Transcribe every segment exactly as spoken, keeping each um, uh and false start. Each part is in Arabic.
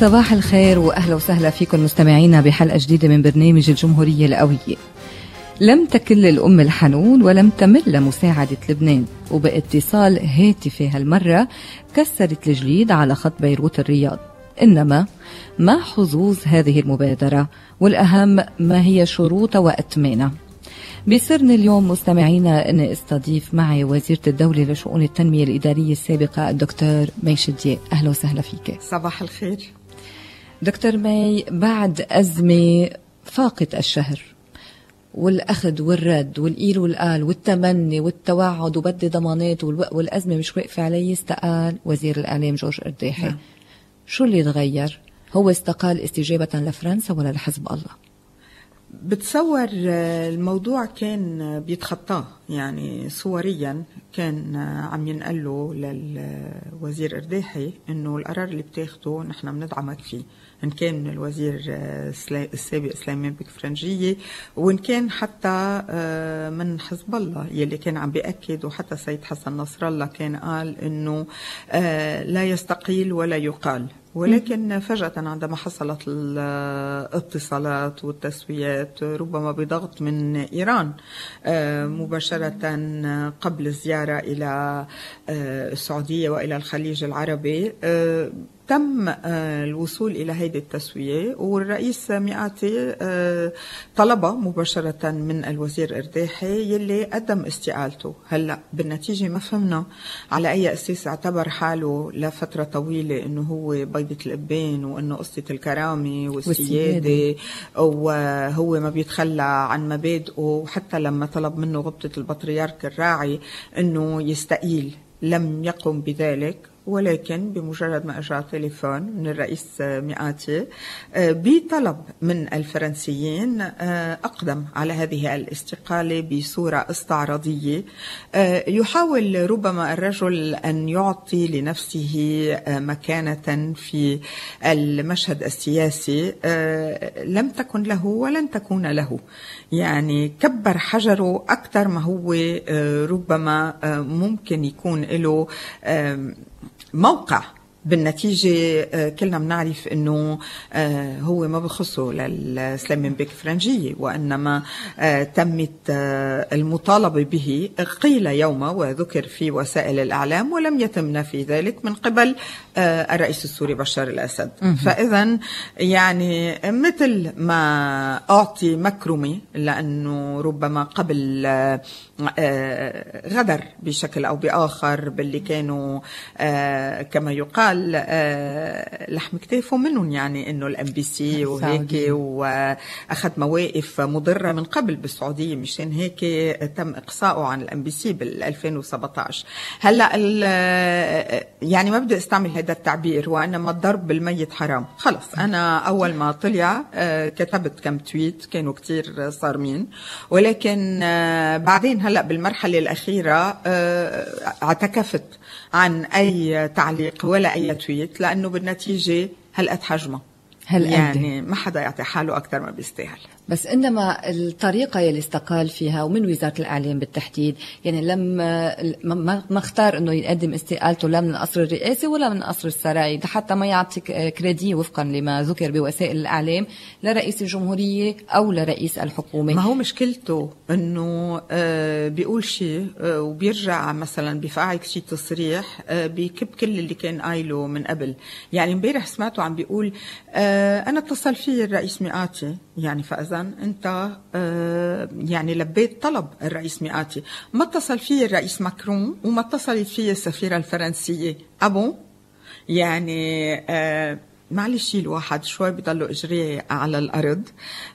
صباح الخير وأهلا وسهلا فيكم مستمعينا بحلقة جديدة من برنامج الجمهورية القوية. لم تكل الأم الحنون ولم تمل مساعدة لبنان، وباتصال هاتفي هالمرة كسرت الجليد على خط بيروت الرياض. إنما ما حظوظ هذه المبادرة، والأهم ما هي شروطها وأتمانها؟ بيسرني اليوم مستمعينا أن استضيف معي وزيرة الدولة لشؤون التنمية الإدارية السابقة الدكتور مي شدية. أهلا وسهلا فيك. صباح الخير دكتور مي، بعد أزمة فاقت الشهر والأخذ والرد والإيل والقال والتمني والتوعد وبدي ضمانات والأزمة مش واقفة علي، استقال وزير الإعلام جورج قرداحي. نعم. شو اللي تغير؟ هو استقال استجابة لفرنسا ولا لحزب الله؟ بتصور الموضوع كان بيتخطاه، يعني صوريا كان عم ينقله للوزير قرداحي انه القرار اللي بتاخده نحن بندعمك فيه، ان كان من الوزير السابق سليمان بك فرنجية وان كان حتى من حزب الله يلي كان عم بيأكد، وحتى سيد حسن نصر الله كان قال انه لا يستقيل ولا يقال. ولكن فجأة عندما حصلت الاتصالات والتسويات ربما بضغط من إيران مباشرة قبل الزيارة إلى السعودية وإلى الخليج العربي، تم الوصول إلى هذه التسوية، والرئيس مئاتي طلبه مباشرة من الوزير قرداحي يلي قدم استقالته. هلأ بالنتيجة ما فهمنا على أي أساس اعتبر حاله لفترة طويلة إنه هو بيضة القبين وإنه قصة الكرامة والسيادة وهو ما بيتخلى عن مبادئه، وحتى لما طلب منه غبطة البطريرك الراعي إنه يستقيل لم يقم بذلك. ولكن بمجرد ما اجى تليفون من الرئيس مئاتي بطلب من الفرنسيين اقدم على هذه الاستقالة بصورة استعراضية، يحاول ربما الرجل ان يعطي لنفسه مكانة في المشهد السياسي لم تكن له ولن تكون له، يعني كبر حجره اكثر ما هو ربما ممكن يكون له موقع. بالنتيجة كلنا بنعرف انه هو ما بخصه لسليمان بك فرنجية، وانما تمت المطالبة به قيل يوما وذكر في وسائل الاعلام ولم يتم نفي ذلك من قبل الرئيس السوري بشار الاسد. فاذا يعني مثل ما اعطي مكرمة لانه ربما قبل غدر بشكل او باخر باللي كانوا كما يقال لحم كتافه منهم، يعني انه الام بي سي وهيك، واخذ مواقف مضره من قبل بالسعوديه، مشان هيك تم اقصائه عن الام بي سي بال ألفين وسبعطعش. هلا يعني ما بدي استعمل هذا التعبير وانما الضرب بالميت حرام. خلص انا اول ما طلع كتبت كم تويت كانوا كتير صارمين، ولكن بعدين هلا بالمرحله الاخيره اعتكفت عن اي تعليق ولا اي تويت، لانه بالنتيجه هلقت حجمه، يعني ما حدا يعطي حاله اكثر ما بيستاهل. بس انما الطريقه يلي استقال فيها ومن وزاره الاعلام بالتحديد، يعني لما ما اختار انه يقدم استقالته لا من القصر الرئاسي ولا من قصر السراي، حتى ما يعطي كريدي وفقا لما ذكر بوسائل الاعلام لرئيس الجمهوريه او لرئيس الحكومه. ما هو مشكلته انه بيقول شيء وبيرجع مثلا بفعل شيء تصريح بيكب كل اللي كان قايله من قبل. يعني امبارح سمعته عم بيقول انا اتصل فيه الرئيس مئاتي، يعني فاذا انت يعني لبيت طلب الرئيس مئاتي. ما اتصل فيه الرئيس ماكرون وما اتصلت فيه السفيرة الفرنسية ابو، يعني معلش الواحد شوي بيضلوا اجريه على الارض.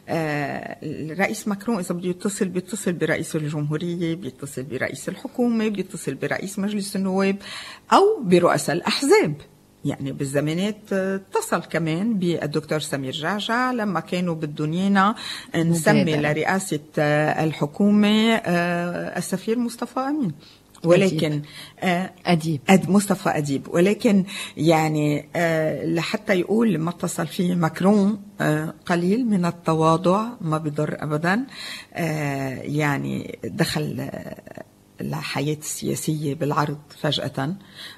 الرئيس ماكرون اذا بده يتصل بيتصل برئيس الجمهوريه، بيتصل برئيس الحكومه، بيتصل برئيس مجلس النواب او برؤساء الاحزاب. يعني بالزمانات اتصل كمان بالدكتور سمير جعجع لما كانوا بدهم نسمي لرئاسة الحكومة السفير مصطفى أمين، ولكن أديب أد مصطفى أديب. ولكن يعني لحتى يقول ما اتصل فيه ماكرون قليل من التواضع، ما بيضر أبدا. يعني دخل الحياة السياسية بالعرض فجأة،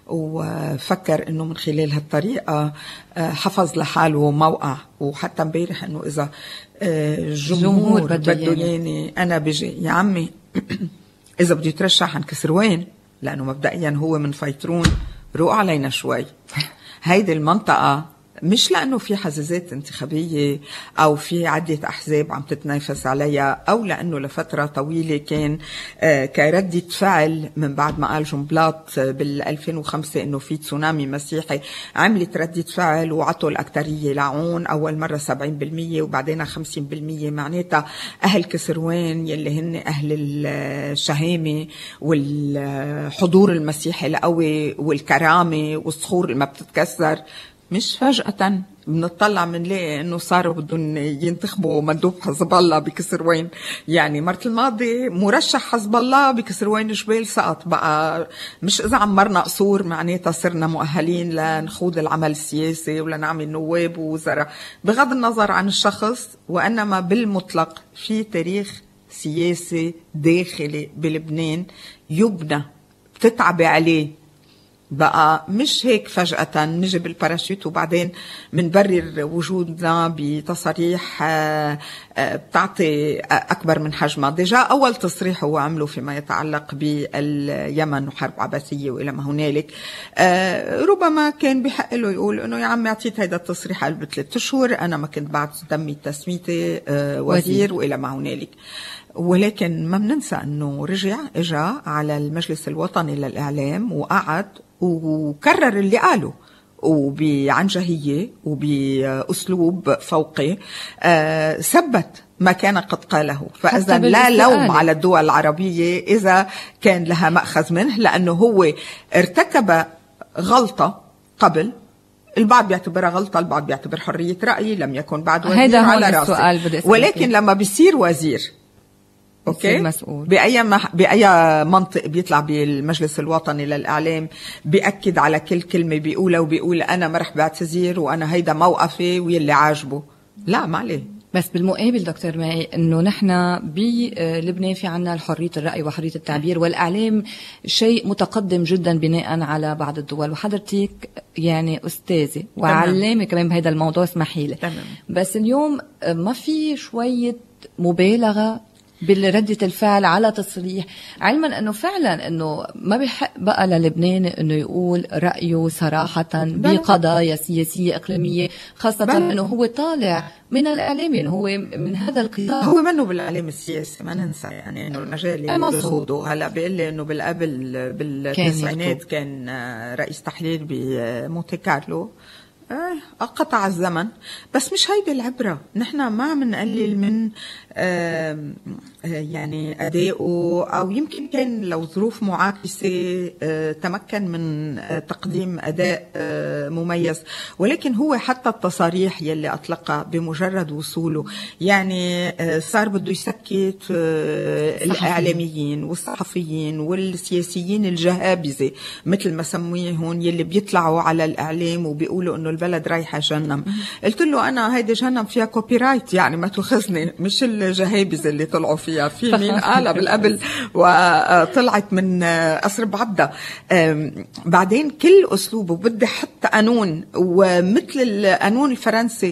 وفكر أنه من خلال هالطريقة حفظ لحاله موقع. وحتى مبارح أنه إذا الجمهور بده ياني أنا بجي يا عمي إذا بده يترشح عن كسروان، لأنه مبدئيا هو من فيترون، روق علينا شوي. هيدي المنطقة مش لأنه في حزازات انتخابية أو في عدة أحزاب عم تتنافس عليها، أو لأنه لفترة طويلة كان كردة فعل من بعد ما قال جنبلاط بالألفين وخمسة إنه في تسونامي مسيحي، عملت ردة فعل وعطوا الأكترية لعون، أول مرة سبعين بالمية وبعدين خمسين بالمية. معناتها أهل كسروان يلي هن أهل الشهامة والحضور المسيحي القوي والكرامة والصخور اللي ما بتتكسر، مش فجأة بنطلع منلاقي انه صاروا بدهم ينتخبوا مندوب حزب الله بكسروان. يعني مرة الماضي مرشح حزب الله بكسروان جبال سقط. بقى مش اذا عمرنا قصور معناتها صرنا مؤهلين لنخوض العمل السياسي ولا نعمل نواب ووزراء، بغض النظر عن الشخص، وانما بالمطلق في تاريخ سياسي داخلي بلبنان يبنى بتتعبي عليه. بقى مش هيك فجأة نجي بالباراشوت وبعدين منبرر وجودنا بتصريح بتعطي أكبر من حجمها. ديجا أول تصريح هو عمله فيما يتعلق باليمن وحرب عباسية وإلى ما هنالك، ربما كان بحق له يقول إنه يا عمي أعطيت هيدا التصريح قبل ثلاثة أشهر، أنا ما كنت بعد دمي تسميتي وزير وإلى ما هنالك. ولكن ما بننسى أنه رجع إجا على المجلس الوطني للإعلام وقعد وكرر اللي قاله وبعنجهية وبأسلوب فوقي، أه ثبت ما كان قد قاله. فإذا لا لوم على الدول العربية إذا كان لها مأخذ منه، لأنه هو ارتكب غلطة قبل، البعض بيعتبرها غلطة، البعض بيعتبر حرية رأي، لم يكن بعد وزير على رأسه، ولكن لما بيصير وزير اوكي مسؤول باي مح... باي منطق بيطلع بالمجلس الوطني للاعلام بياكد على كل كلمه بيقولها، وبيقول انا ما رح بعتذر وانا هيدا موقفي ويلي عاجبه. لا ما عليه. بس بالمقابل دكتور معي انه نحن بلبنان في عنا حريه الراي وحريه التعبير، والاعلام شيء متقدم جدا بناء على بعض الدول، وحضرتك يعني استاذه وعلامه كمان بهذا الموضوع، اسمحي لي. بس اليوم ما في شويه مبالغه بالردة الفعل على تصريح، علما انه فعلا انه ما بيحق بقى للبنان انه يقول رأيه صراحة بقضايا سياسية اقليمية، خاصة بل. انه هو طالع من الاعلام، يعني هو من هذا القطاع، هو منه بالاعلام السياسي ما ننسى، يعني انه المجال اللي بيخوضه. هلا بيقول لي انه بالقبل بالتسعينات كان, كان رئيس تحرير بمونتي كارلو، آه قطع الزمن. بس مش هيدي العبرة، نحن ما عم نقلل من آه يعني أدائه، أو يمكن كان لو ظروف معاكسة آه تمكن من آه تقديم أداء آه مميز، ولكن هو حتى التصاريح يلي أطلقها بمجرد وصوله يعني آه صار بده يسكت آه الإعلاميين والصحفيين والسياسيين الجهابزة مثل ما سمويهم، يلي بيطلعوا على الإعلام وبيقولوا إنه البلد رايحة جهنم. قلت له أنا هيدي جهنم فيها كوبي رايت، يعني ما تأخذني، مش الجهابزة اللي طلعوا فيها، في مين قالها بالقبل وطلعت من أسرب عبدة. بعدين كل أسلوبه بدي حتى قانون، ومثل القانون الفرنسي.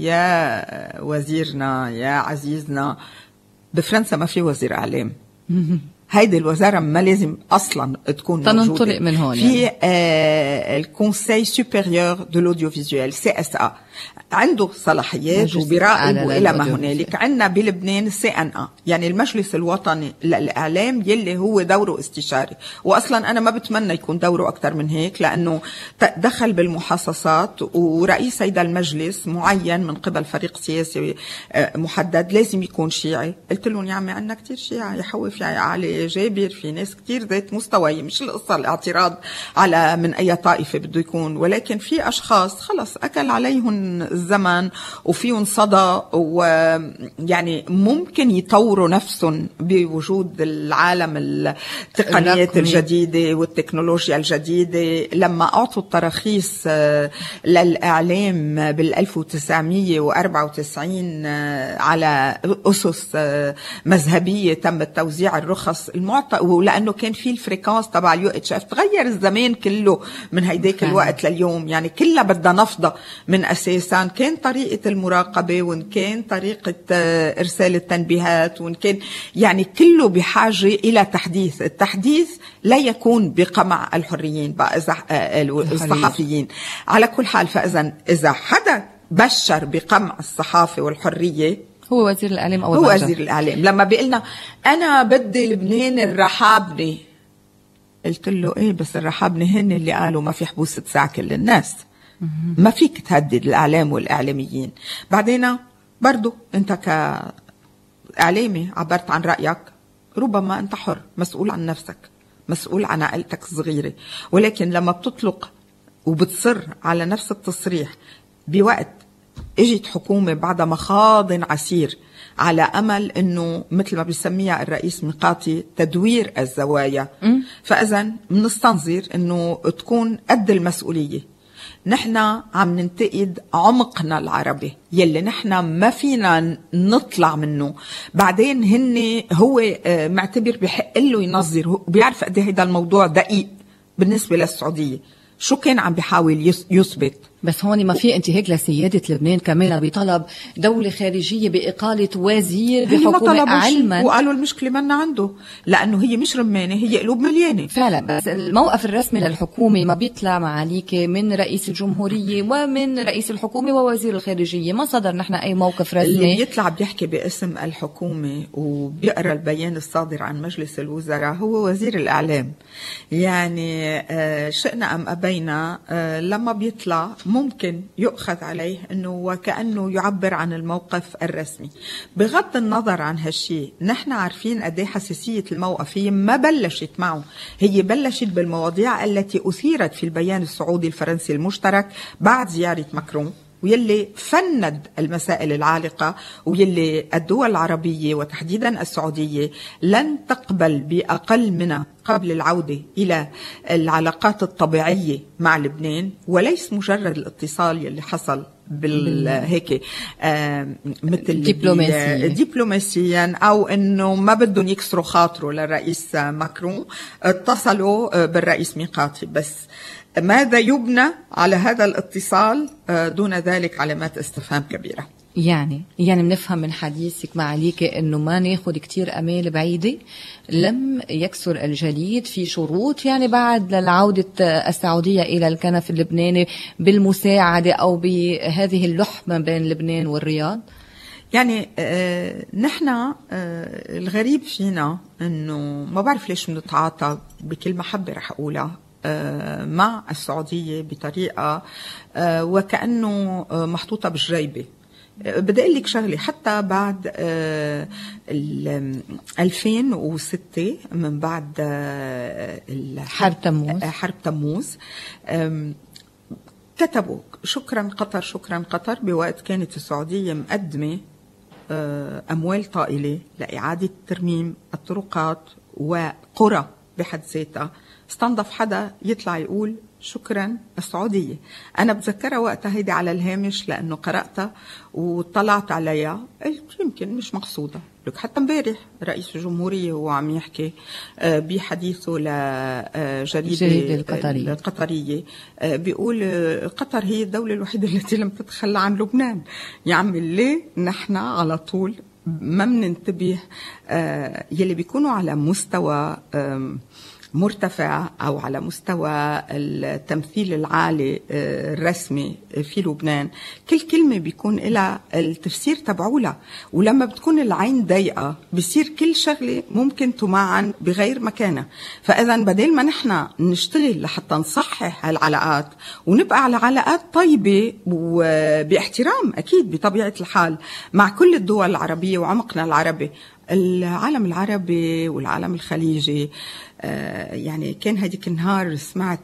يا وزيرنا يا عزيزنا، بفرنسا ما في وزير إعلام، هيدي الوزارة ما لازم أصلا تكون موجودة من هون. في آه الكونسي سوبيريور دو لوديوفيزيوال سي اس ا عنده صلاحيات وبراقب وإلى ما هنالك. عندنا بلبنان سي ان ا يعني المجلس الوطني للإعلام يلي هو دوره استشاري، وأصلا أنا ما بتمنى يكون دوره أكتر من هيك، لأنه دخل بالمحاصصات، ورئيس هيدا المجلس معين من قبل فريق سياسي محدد لازم يكون شيعي. قلت لهم يا عمي عندنا كتير شيعة، يحوف يا علي جابر، في ناس كتير ذات مستوى، مش القصة الاعتراض على من أي طائفة بده يكون، ولكن في أشخاص خلص أكل عليهم الزمن وفيهم صدى، ويعني ممكن يطوروا نفسهم بوجود العالم التقنيات الجديدة والتكنولوجيا الجديدة. لما أعطوا التراخيص للإعلام بالألف وتسعمية وأربعة وتسعين على أسس مذهبية تم توزيع الرخص خلص المعطى، ولانه كان في الفريكانس تبع اليو اتش اف، تغير الزمان كله من هيداك الوقت لليوم، يعني كلها بدها نفضة من اساسا، كان طريقة المراقبة وان كان طريقة ارسال التنبيهات وان كان يعني كله بحاجة الى تحديث. التحديث لا يكون بقمع الحريين بقى اذا الصحفيين. على كل حال، فاذا اذا حدا بشر بقمع الصحافة والحرية هو وزير الإعلام أول هو ما وزير الإعلام. لما بيقلنا أنا بدي لبنان الرحابني، قلت له إيه بس الرحابني هن اللي قالوا ما في حبوس تساع كل الناس، ما فيك تهدد الإعلام والإعلاميين. بعدين برضو أنت كإعلامي عبرت عن رأيك، ربما أنت حر، مسؤول عن نفسك، مسؤول عن عائلتك الصغيرة، ولكن لما بتطلق وبتصر على نفس التصريح بوقت اجت حكومة بعد مخاض عسير على أمل أنه مثل ما بيسميها الرئيس ميقاتي تدوير الزوايا، فإذا منستنظر أنه تكون قد المسؤولية. نحن عم ننتقد عمقنا العربي يلي نحن ما فينا نطلع منه. بعدين هن هو معتبر بحق له ينظر، بيعرف قد هيدا الموضوع دقيق بالنسبة للسعودية، شو كان عم بيحاول يثبت. بس هون ما في انتهاك لسيادة لبنان كمان بطلب دولة خارجية بإقالة وزير بحكومة علما، وقالوا المشكلة منا عنده لأنه هي مش رمانة، هي قلوب مليانة فعلا. بس الموقف الرسمي للحكومة ما بيطلع معاليك من رئيس الجمهورية ومن رئيس الحكومة ووزير الخارجية، ما صدر نحن أي موقف رسمي. اللي بيطلع بيحكي باسم الحكومة وبيقرأ البيان الصادر عن مجلس الوزراء هو وزير الإعلام. يعني شئنا أم أبينا لما بيطلع ممكن يؤخذ عليه أنه وكأنه يعبر عن الموقف الرسمي. بغض النظر عن هالشيء، نحن عارفين قد ايه حساسية الموقف. هي ما بلشت معه، هي بلشت بالمواضيع التي أثيرت في البيان السعودي الفرنسي المشترك بعد زيارة ماكرون، ويلي فند المسائل العالقة، ويلي الدول العربية وتحديدا السعودية لن تقبل بأقل منها قبل العودة إلى العلاقات الطبيعية مع لبنان، وليس مجرد الاتصال يلي حصل بالهيك آه مثل دبلوماسيا دبلوماسيا او انه ما بدهم يكسروا خاطره للرئيس ماكرون، اتصلوا بالرئيس ميقاتي. بس ماذا يبنى على هذا الاتصال؟ دون ذلك علامات استفهام كبيرة. يعني يعني بنفهم من حديثك معاليك انه ما ناخد كتير امال بعيدة، لم يكسر الجليد في شروط يعني بعد للعودة السعودية الى الكنف اللبناني بالمساعدة او بهذه اللحمة بين لبنان والرياض. يعني آه نحن آه الغريب فينا انه ما بعرف ليش بنتعاطى بكل محبة رح اقولها آه مع السعودية بطريقة آه وكأنه آه محطوطة بالجريبة. بدي أقول لك شغلة، حتى بعد ألفين وستة من بعد حرب تموز حرب تموز كتبوا شكرا قطر شكرا قطر، بوقت كانت السعودية مقدمة أموال طائلة لإعادة ترميم الطرقات وقرى بحد ذاتها. استنضف حدا يطلع يقول شكرا السعودية. أنا بتذكرها وقتها هيدي على الهامش لأنه قرأتها وطلعت عليها، قلت يمكن مش مقصودة. لك حتى امبارح رئيس الجمهورية هو عم يحكي بحديثه لجريدة القطرية. القطرية بيقول قطر هي الدولة الوحيدة التي لم تتخلى عن لبنان. يعمل ليه نحن على طول ما مننتبه يلي بيكونوا على مستوى مرتفع أو على مستوى التمثيل العالي الرسمي في لبنان، كل كلمة بيكون لها التفسير تبعولها، ولما بتكون العين ضيقة بصير كل شغلة ممكن تمعن بغير مكانها. فإذا بدل ما نحن نشتغل لحتى نصحح العلاقات ونبقى على علاقات طيبة وباحترام أكيد بطبيعة الحال مع كل الدول العربية وعمقنا العربي، العالم العربي والعالم الخليجي. يعني كان هديك النهار سمعت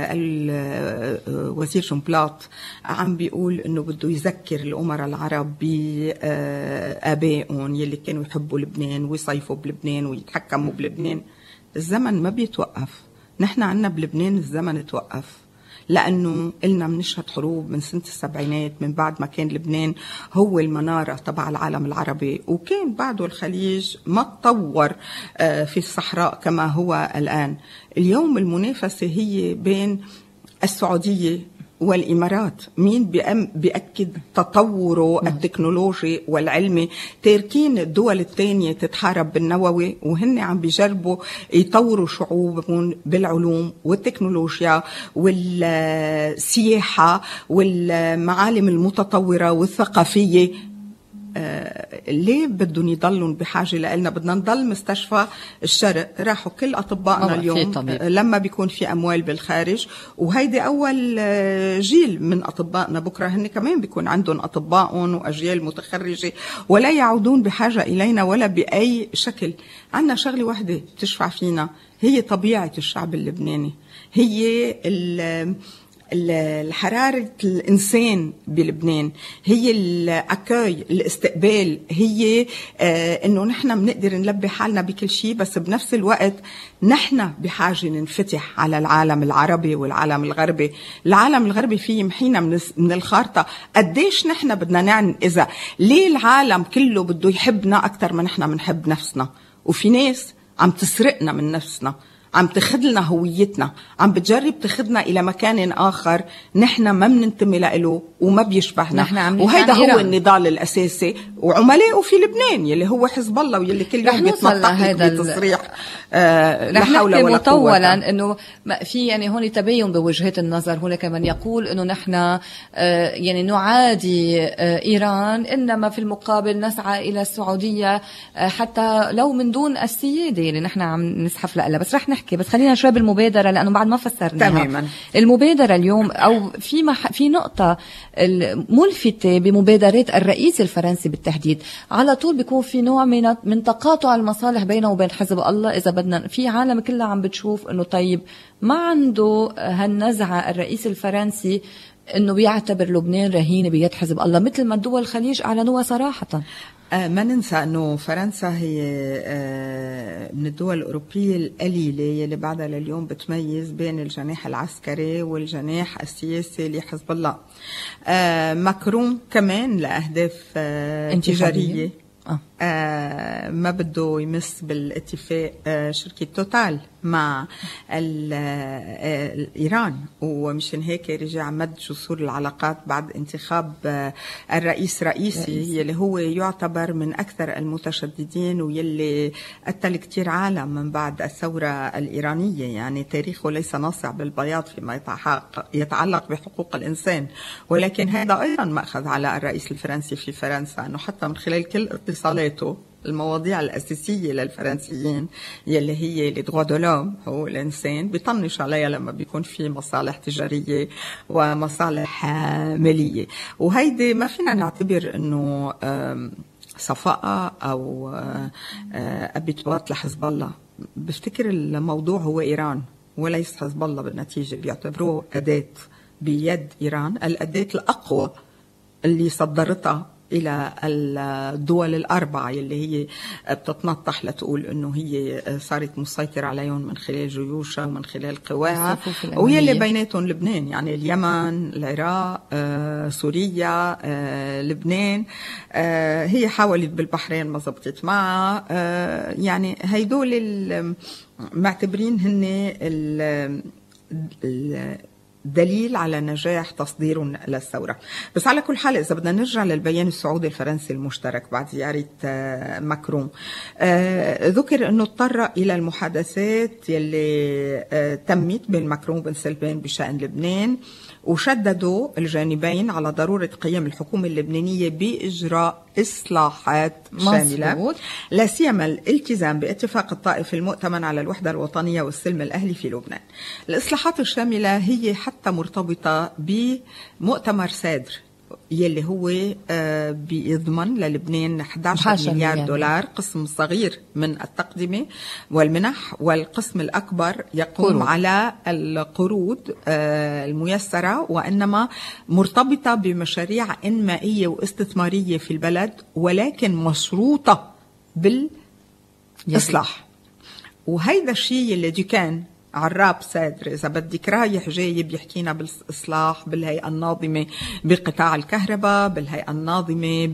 الوزير جنبلاط عم بيقول انه بده يذكر الامراء العرب بآبائهم يلي كانوا يحبوا لبنان ويصيفوا بلبنان ويتحكموا بلبنان. الزمن ما بيتوقف، نحن عنا بلبنان الزمن توقف. لأنه إلنا بنشهد حروب من سنة السبعينات، من بعد ما كان لبنان هو المنارة تبع العالم العربي، وكان بعده الخليج ما تطور في الصحراء كما هو الآن. اليوم المنافسة هي بين السعودية والإمارات، مين بيأكد تطوره التكنولوجي والعلمي. تاركين الدول الثانية تتحارب بالنووي، وهن عم بيجربوا يطوروا شعوبهم بالعلوم والتكنولوجيا والسياحة والمعالم المتطورة والثقافية. آه ليه بدهم يضلون بحاجة لنا؟ بدنا نضل مستشفى الشرق، راحوا كل أطبائنا اليوم لما بيكون في أموال بالخارج، وهيدي أول جيل من أطبائنا، بكرة هن كمان بيكون عندهم أطبائهم وأجيال متخرجة ولا يعودون بحاجة إلينا ولا بأي شكل. عنا شغلة واحدة تشفع فينا، هي طبيعة الشعب اللبناني، هي الحرارة الإنسان بلبنان، هي الأكاي الاستقبال، هي آه إنه نحن بنقدر نلبي حالنا بكل شيء، بس بنفس الوقت نحن بحاجة ننفتح على العالم العربي والعالم الغربي. العالم الغربي فيه يمحينا من, من الخارطة. قديش نحن بدنا نعن إذا ليه العالم كله بده يحبنا أكتر ما نحن منحب نفسنا، وفي ناس عم تسرقنا من نفسنا، عم تخدلنا هويتنا، عم بتجرب تخدنا إلى مكان آخر نحن ما بننتمي له وما بيشبهنا. وهيدا هو النضال الأساسي وعملائه في لبنان يلي هو حزب الله، ويلي كل يوم بيتنطق بتصريح آه لا حول ولا قوة. مطولا إنه في يعني هون تباين بوجهات النظر. هناك من يقول إنه نحن آه يعني نعادي آه إيران، إنما في المقابل نسعى إلى السعودية آه حتى لو من دون السيادة اللي نحن عم نسحف لها. بس رح نحكي، بس خلينا شوي بالمبادرة لأنه بعد ما فسرناها تماما. المبادرة اليوم أو في مح في نقطة الملفتة بمبادرات الرئيس الفرنسي بالتحديد، على طول بيكون في نوع من من تقاطع المصالح بينه وبين حزب الله. إذا بدنا في عالم كلها عم بتشوف إنه طيب ما عنده هالنزعة الرئيس الفرنسي إنه بيعتبر لبنان رهينة بيد حزب الله مثل ما دول الخليج أعلنوها صراحة. ما ننسى أنه فرنسا هي من الدول الأوروبية القليلة اللي بعدها لليوم بتميز بين الجناح العسكري والجناح السياسي لحزب الله. ماكرون كمان لأهداف تجارية آه. آه ما بده يمس بالاتفاق آه شركة توتال مع آه إيران، ومشان هيك رجع مد جسور العلاقات بعد انتخاب آه الرئيس رئيسي يلي هو يعتبر من أكثر المتشددين ويلي قتل كتير عالم من بعد الثورة الإيرانية. يعني تاريخه ليس ناصع بالبياض فيما يتعلق بحقوق الإنسان، ولكن هذا أيضا مأخذ على الرئيس الفرنسي في فرنسا أنه حتى من خلال كل اتصالاته المواضيع الأساسية للفرنسيين يلي هي لدغوا دولوم هو الإنسان بيطنش عليها لما بيكون في مصالح تجارية ومصالح مالية. وهيدي ما فينا نعتبر أنه صفاء أو أبيتوات لحزب الله. بفتكر الموضوع هو إيران وليس حزب الله بالنتيجة، بيعتبروه أداة بيد إيران، الأداة الأقوى اللي صدرتها إلى الدول الأربعة اللي هي بتتنطح لتقول إنه هي صارت مسيطرة عليهم من خلال جيوشها ومن خلال قواها، ويلي بيناتهم لبنان، يعني اليمن، العراق، آه، سوريا، آه، لبنان. آه، هي حاولت بالبحرين ما زبطت معها. آه، يعني هيدول معتبرين هن ال ال دليل على نجاح تصديرهم للثورة. بس على كل حال إذا بدنا نرجع للبيان السعودي الفرنسي المشترك بعد زيارة ماكرون، ذكر أنه اضطر إلى المحادثات يلي تمت بين ماكرون وبن سلمان بشأن لبنان، وشددوا الجانبين على ضرورة قيام الحكومة اللبنانية بإجراء إصلاحات شاملة، لا سيما الالتزام باتفاق الطائف المؤتمن على الوحدة الوطنية والسلم الأهلي في لبنان. الإصلاحات الشاملة هي حتى مرتبطة بمؤتمر سادر يلي هو بيضمن للبنان أحد عشر مليار دولار، قسم صغير من التقدمة والمنح، والقسم الأكبر يقوم قروض. على القروض الميسرة، وإنما مرتبطة بمشاريع إنمائية واستثمارية في البلد، ولكن مشروطة بالإصلاح. وهيدا الشيء اللي كان عراب سادر إذا بدك رايح جاي بيحكينا بالإصلاح بالهيئة الناظمة بقطاع الكهرباء، بالهيئة الناظمة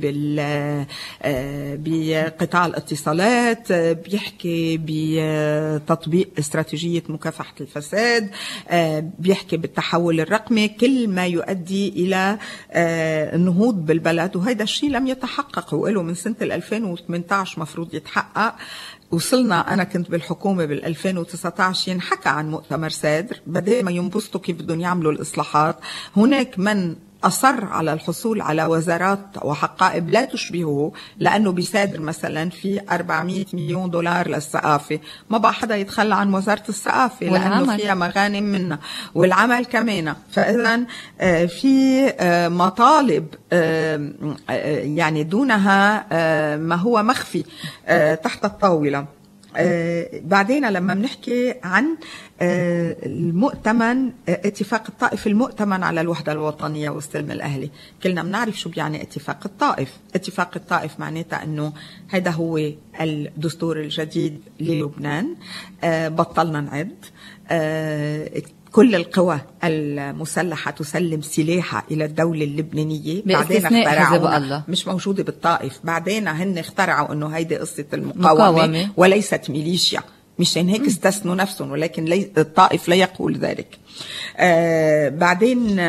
بقطاع الاتصالات، بيحكي بتطبيق استراتيجية مكافحة الفساد، بيحكي بالتحول الرقمي، كل ما يؤدي إلى النهوض بالبلد. وهذا الشيء لم يتحقق وله من سنة ألفين وثمانية عشر مفروض يتحقق. وصلنا أنا كنت بالحكومة بالألفين وتسعة عشر ينحكى عن مؤتمر سادر، بدأ ما ينبسطوا كيف بدهم يعملوا الإصلاحات. هناك من أصر على الحصول على وزارات وحقائب لا تشبهه، لأنه بيسادر مثلا في أربعمائة مليون دولار للثقافة، ما بقى حدا يتخلى عن وزارة الثقافة لأنه فيها مغانم منها والعمل كمان. فإذا في مطالب يعني دونها ما هو مخفي تحت الطاولة. بعدين لما بنحكي عن المؤتمن اتفاق الطائف المؤتمن على الوحدة الوطنية والسلم الأهلي، كلنا بنعرف شو بيعني اتفاق الطائف. اتفاق الطائف معناتها أنه هذا هو الدستور الجديد للبنان. بطلنا نعد، كل القوى المسلحة تسلم سلاحها إلى الدولة اللبنانية. بعدين اخترعوا مش موجودة بالطائف، بعدين هن اخترعوا أنه هيدي قصة المقاومة مقاومة. وليست ميليشيا، مشان هيك استثنوا نفسهم، ولكن لي الطائف لا يقول ذلك. آه بعدين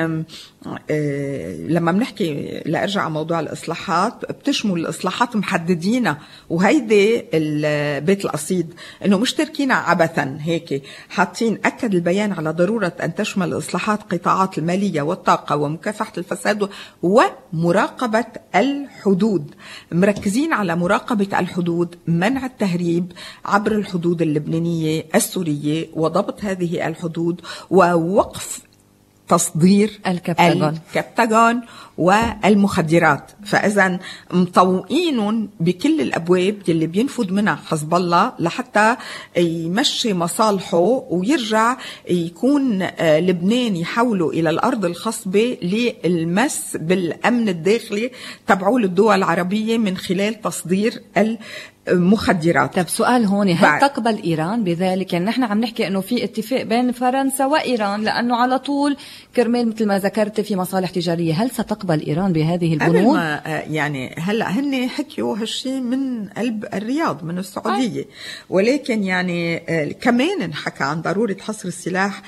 آه لما بنحكي لأرجع على موضوع الإصلاحات، بتشمل الإصلاحات محددينها، وهيدي البيت القصيد إنه مش تركينا عبثا هيك حاطين. أكد البيان على ضرورة أن تشمل الإصلاحات قطاعات المالية والطاقة ومكافحة الفساد ومراقبة الحدود. مركزين على مراقبة الحدود، منع التهريب عبر الحدود اللبنانية السورية وضبط هذه الحدود ووقف تصدير الكبتاغون, الكبتاغون والمخدرات. فإذا مطوئين بكل الأبواب اللي بينفذ منها حزب الله لحتى يمشي مصالحه ويرجع يكون لبنان يحولوا إلى الأرض الخصبة للمس بالأمن الداخلي تبعوا للدول العربية من خلال تصدير مخدرات. طب سؤال هون، هل تقبل إيران بذلك؟ يعني نحن عم نحكي أنه في اتفاق بين فرنسا وإيران، لأنه على طول كرمال مثل ما ذكرت في مصالح تجارية. هل ستقبل إيران بهذه البنود؟ ما يعني هلأ هن حكيوا هالشي من قلب الرياض من السعودية، ولكن يعني كمان انحكى عن ضرورة حصر السلاح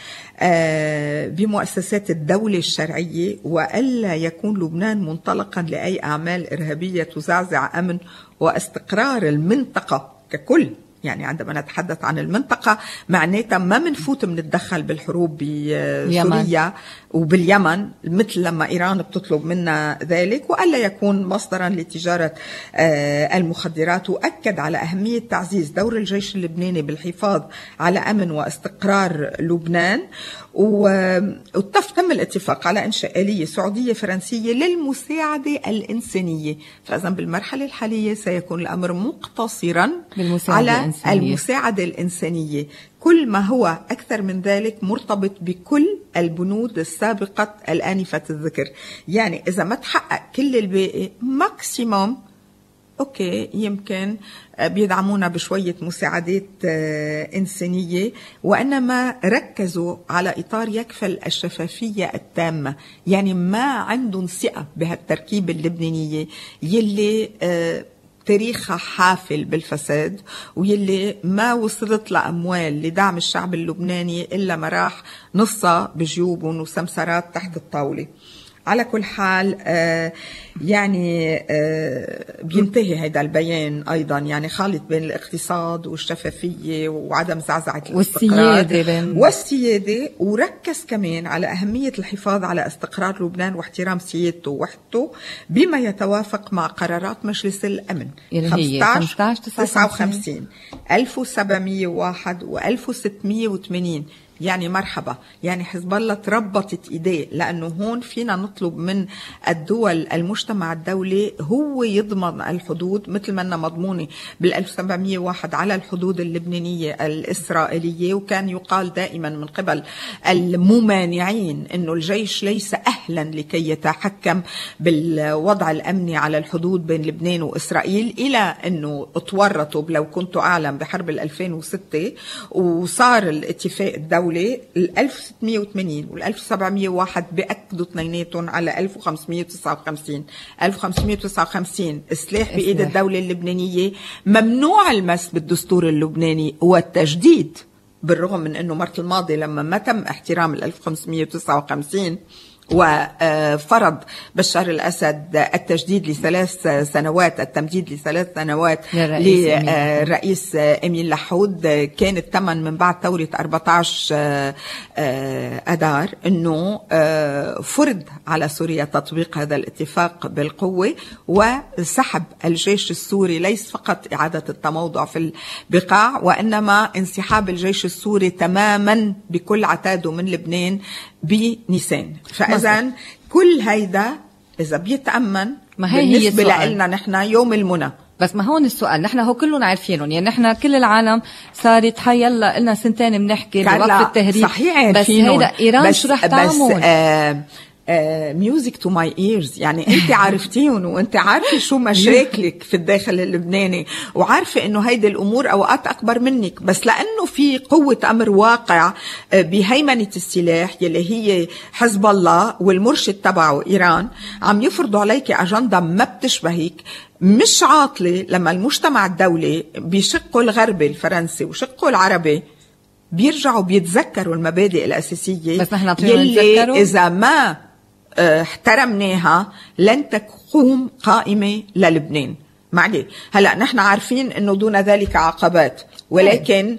بمؤسسات الدولة الشرعية، وألا يكون لبنان منطلقا لأي أعمال إرهابية تزعزع أمن واستقرار المنطقة ككل. يعني عندما نتحدث عن المنطقة معناتها ما منفوت منتدخل بالحروب بسوريا وباليمن مثل لما إيران بتطلب منا ذلك، وألا يكون مصدرا لتجارة المخدرات. وأكد على أهمية تعزيز دور الجيش اللبناني بالحفاظ على أمن واستقرار لبنان. وتم الاتفاق على إنشاء آلية سعودية فرنسية للمساعدة الإنسانية. فإذا بالمرحلة الحالية سيكون الأمر مقتصرا على الإنسانية. المساعدة الإنسانية. كل ما هو أكثر من ذلك مرتبط بكل البنود السابقة الآنفة الذكر. يعني إذا ما تحقق كل الباقي ماكسيموم أوكي يمكن بيدعمونا بشوية مساعدات إنسانية، وإنما ركزوا على إطار يكفل الشفافية التامة. يعني ما عندهم ثقة بهالتركيبة اللبنانية يلي تاريخها حافل بالفساد، ويلي ما وصلت لأموال لدعم الشعب اللبناني إلا ما راح نصها بجيوبهم وسمسرات تحت الطاولة. على كل حال آه يعني آه بينتهي هذا البيان أيضا يعني خالط بين الاقتصاد والشفافية وعدم زعزعة والسيادة والسيادة، وركز كمان على أهمية الحفاظ على استقرار لبنان واحترام سيادته ووحدته بما يتوافق مع قرارات مجلس الأمن خمسة عشر تسعة وخمسين ألف وسبعمائة وواحد و ألف وستمائة وثمانين يعني مرحبا، يعني حزب الله تربطت ايديه، لانه هون فينا نطلب من الدول المجتمع الدولي هو يضمن الحدود مثل ما مضمونه بال ألف وسبعمية وواحد على الحدود اللبنانيه الاسرائيليه. وكان يقال دائما من قبل الممانعين انه الجيش ليس اهلا لكي يتحكم بالوضع الامني على الحدود بين لبنان واسرائيل، الى انه تورطوا لو كنت اعلم بحرب ألفين وستة، وصار الاتفاق الدولي ال ألف وستمية وثمانين وال ألف وسبعمية وواحد بأكدوا اثنيناتهم على ألف وخمسمية وتسعة وخمسين. ألف وخمسمية وتسعة وخمسين سلاح بإيد الدولة اللبنانية، ممنوع المس بالدستور اللبناني والتجديد، بالرغم من أنه مرة الماضي لما ما تم احترام ال ألف وخمسمية وتسعة وخمسين وفرض بشار الأسد التجديد لثلاث سنوات، التمديد لثلاث سنوات للرئيس أمين لحود، كان الثمن من بعد ثورة أربعة عشر أذار أنه فرض على سوريا تطبيق هذا الاتفاق بالقوة، وسحب الجيش السوري ليس فقط إعادة التموضع في البقاع، وإنما انسحاب الجيش السوري تماما بكل عتاده من لبنان بنيسان. فإذا كل هيدا إذا بيتأمن ما هي بالنسبة هي لنا نحن يوم المنى. بس ما هون السؤال، نحن هو كلنا عارفينهم، يعني نحن كل العالم صارت حيلا قلنا سنتين بنحكي بوقف التهريب، صحيح، بس هيدا إيران شو رح تعمل؟ آه ميوزك تو ماي ايرز، يعني انت عرفتيهم وانت عارفه شو مشاكلك في الداخل اللبناني، وعارفه انه هيدي الامور اوقات اكبر منك، بس لانه في قوه امر واقع بهيمنه السلاح يلي هي حزب الله والمرشد تبعه ايران عم يفرضوا عليك اجنده ما بتشبهك، مش عاطله لما المجتمع الدولي بشقه الغربي الفرنسي وشقه العربي بيرجعوا بيتذكروا المبادئ الأساسية، بس نحن يلي إذا ما احترمناها لن تقوم قائمة للبنان. معلي هلأ نحن عارفين أنه دون ذلك عقبات، ولكن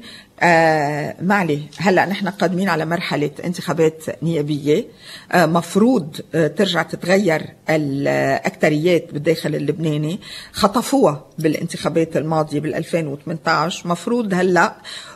آه معلي هلأ نحن قادمين على مرحلة انتخابات نيابية، آه مفروض آه ترجع تتغير الأكتريات بالداخل اللبناني، خطفوها بالانتخابات الماضية بالألفين وثمانية عشر، مفروض هلأ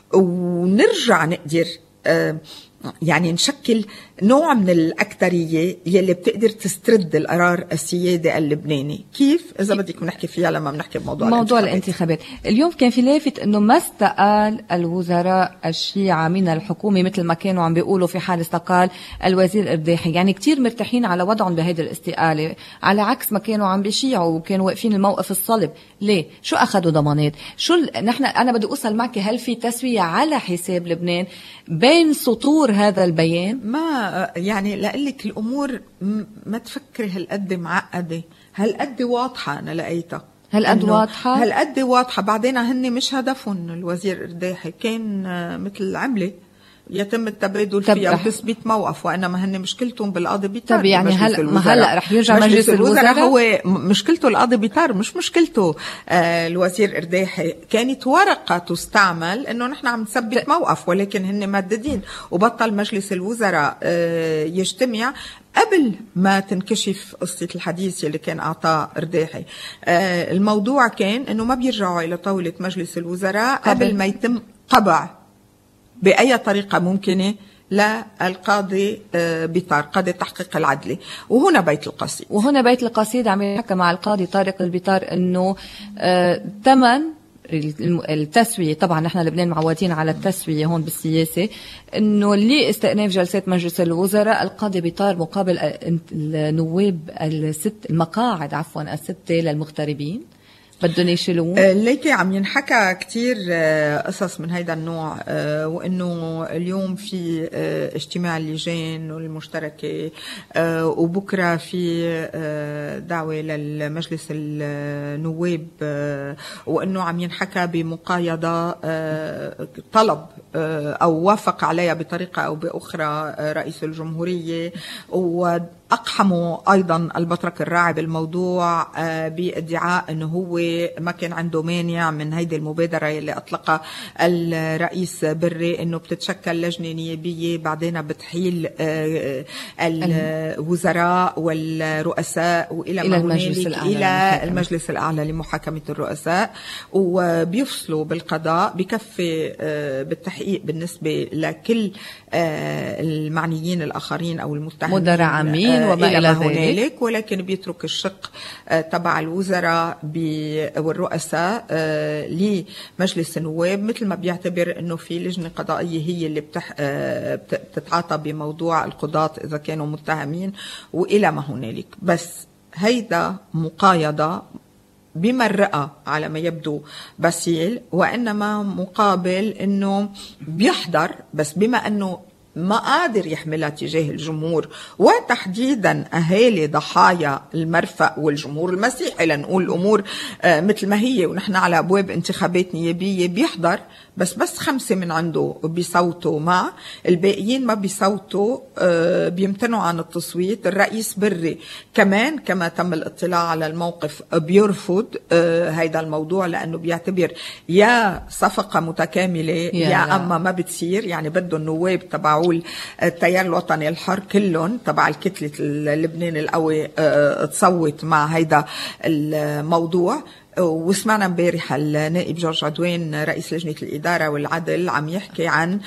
ونرجع نقدر آه يعني نشكل نوع من الأكترية يلي بتقدر تسترد القرار السيادي اللبناني. كيف؟ إذا بدك نحكي فيها لما بنحكي بموضوع موضوع الانتخابات. اليوم كان في لافت إنه ما استقال الوزراء الشيعة من الحكومة مثل ما كانوا عم بيقولوا في حال استقال الوزير إرداحي، يعني كتير مرتاحين على وضعهم بهيدي الاستقالة، على عكس ما كانوا عم بيشيعوا وكانوا واقفين الموقف الصلب. ليه؟ شو أخذوا ضمانات؟ شو نحن أنا بدي أوصل معك، هل في تسوية على حساب لبنان بين سطور هذا البيان؟ ما يعني لقلك الأمور ما تفكري هالقد معقدة، هالقد واضحة. أنا لقيتها هالقد واضحة، هالقد واضحة. بعدين هن مش هدفهم الوزير إرداحي، كان مثل عملة يتم التبادل فيها وتثبيت موقف، وانما هن مشكلتهم بالقاضي بيطار. طب يعني هلا ما هلا رح يرجع مجلس, مجلس الوزراء، هو مشكلته القاضي بيطار، مش مشكلته آه الوزير إرداحي. كانت ورقه تستعمل انه نحن عم نثبت موقف، ولكن هن مددين، وبطل مجلس الوزراء آه يجتمع قبل ما تنكشف قصة الحديث اللي كان أعطاه إرداحي. آه الموضوع كان انه ما بيرجعوا الى طاولة مجلس الوزراء قبل ما يتم قبع بأي طريقة ممكنة للقاضي بيطار، قاضي التحقيق العدلي. وهنا بيت القصيد وهنا بيت القصيد عم يحكي مع القاضي طارق البيطار انه ثمن التسوية. طبعا نحن لبنان معودين على التسوية هون بالسياسة، انه لاستئناف جلسات مجلس الوزراء القاضي بيطار مقابل النواب الست المقاعد عفوا الستة للمغتربين بدهم يشيلون. ليكي عم ينحكى كتير قصص من هيدا النوع، وانه اليوم في اجتماع اللجان المشتركة، وبكرة في دعوة للمجلس النواب، وانه عم ينحكى بمقايضة طلب او وافق عليها بطريقة او باخرى رئيس الجمهورية، و أقحموا أيضا البطرك الراعي بالموضوع بادعاء أنه هو هو ما كان عنده مانع من هيدي المبادرة اللي أطلقها الرئيس بري، إنه بتتشكل لجنة نيابية بعدين بتحيل الوزراء والرؤساء وإلى إلى المجلس الأعلى إلى المجلس الأعلى لمحاكمة الرؤساء، وبيفصلوا بالقضاء، بكفي بالتحقيق بالنسبة لكل المعنيين الآخرين أو المتهمين مدراء عامين وما إلى ذلك، ولكن بيترك الشق تبع الوزراء والرؤساء لمجلس النواب، مثل ما بيعتبر أنه في لجنة قضائية هي اللي بتح... بتتعاطى بموضوع القضاة إذا كانوا متهمين وإلى ما هنالك. بس هيدا مقايضة بمرأة على ما يبدو بسيل، وإنما مقابل أنه بيحضر، بس بما أنه ما قادر يحملها تجاه الجمهور وتحديدا أهالي ضحايا المرفأ والجمهور المسيحي، لنقول الأمور مثل ما هي ونحن على أبواب انتخابات نيابية، بيحضر بس بس خمسة من عنده بيصوتوا مع الباقيين، ما بيصوتوا، بيمتنعوا عن التصويت. الرئيس بري كمان كما تم الاطلاع على الموقف بيرفض هيدا الموضوع، لأنه بيعتبر يا صفقة متكاملة يا, يا أما ما بتصير، يعني بده النواب تبعوا التيار الوطني الحر كلهم تبع الكتلة اللبنان القوي تصوت مع هيدا الموضوع. وسمعنا امبارح النائب جورج عدوان رئيس لجنة الإدارة والعدل عم يحكي عن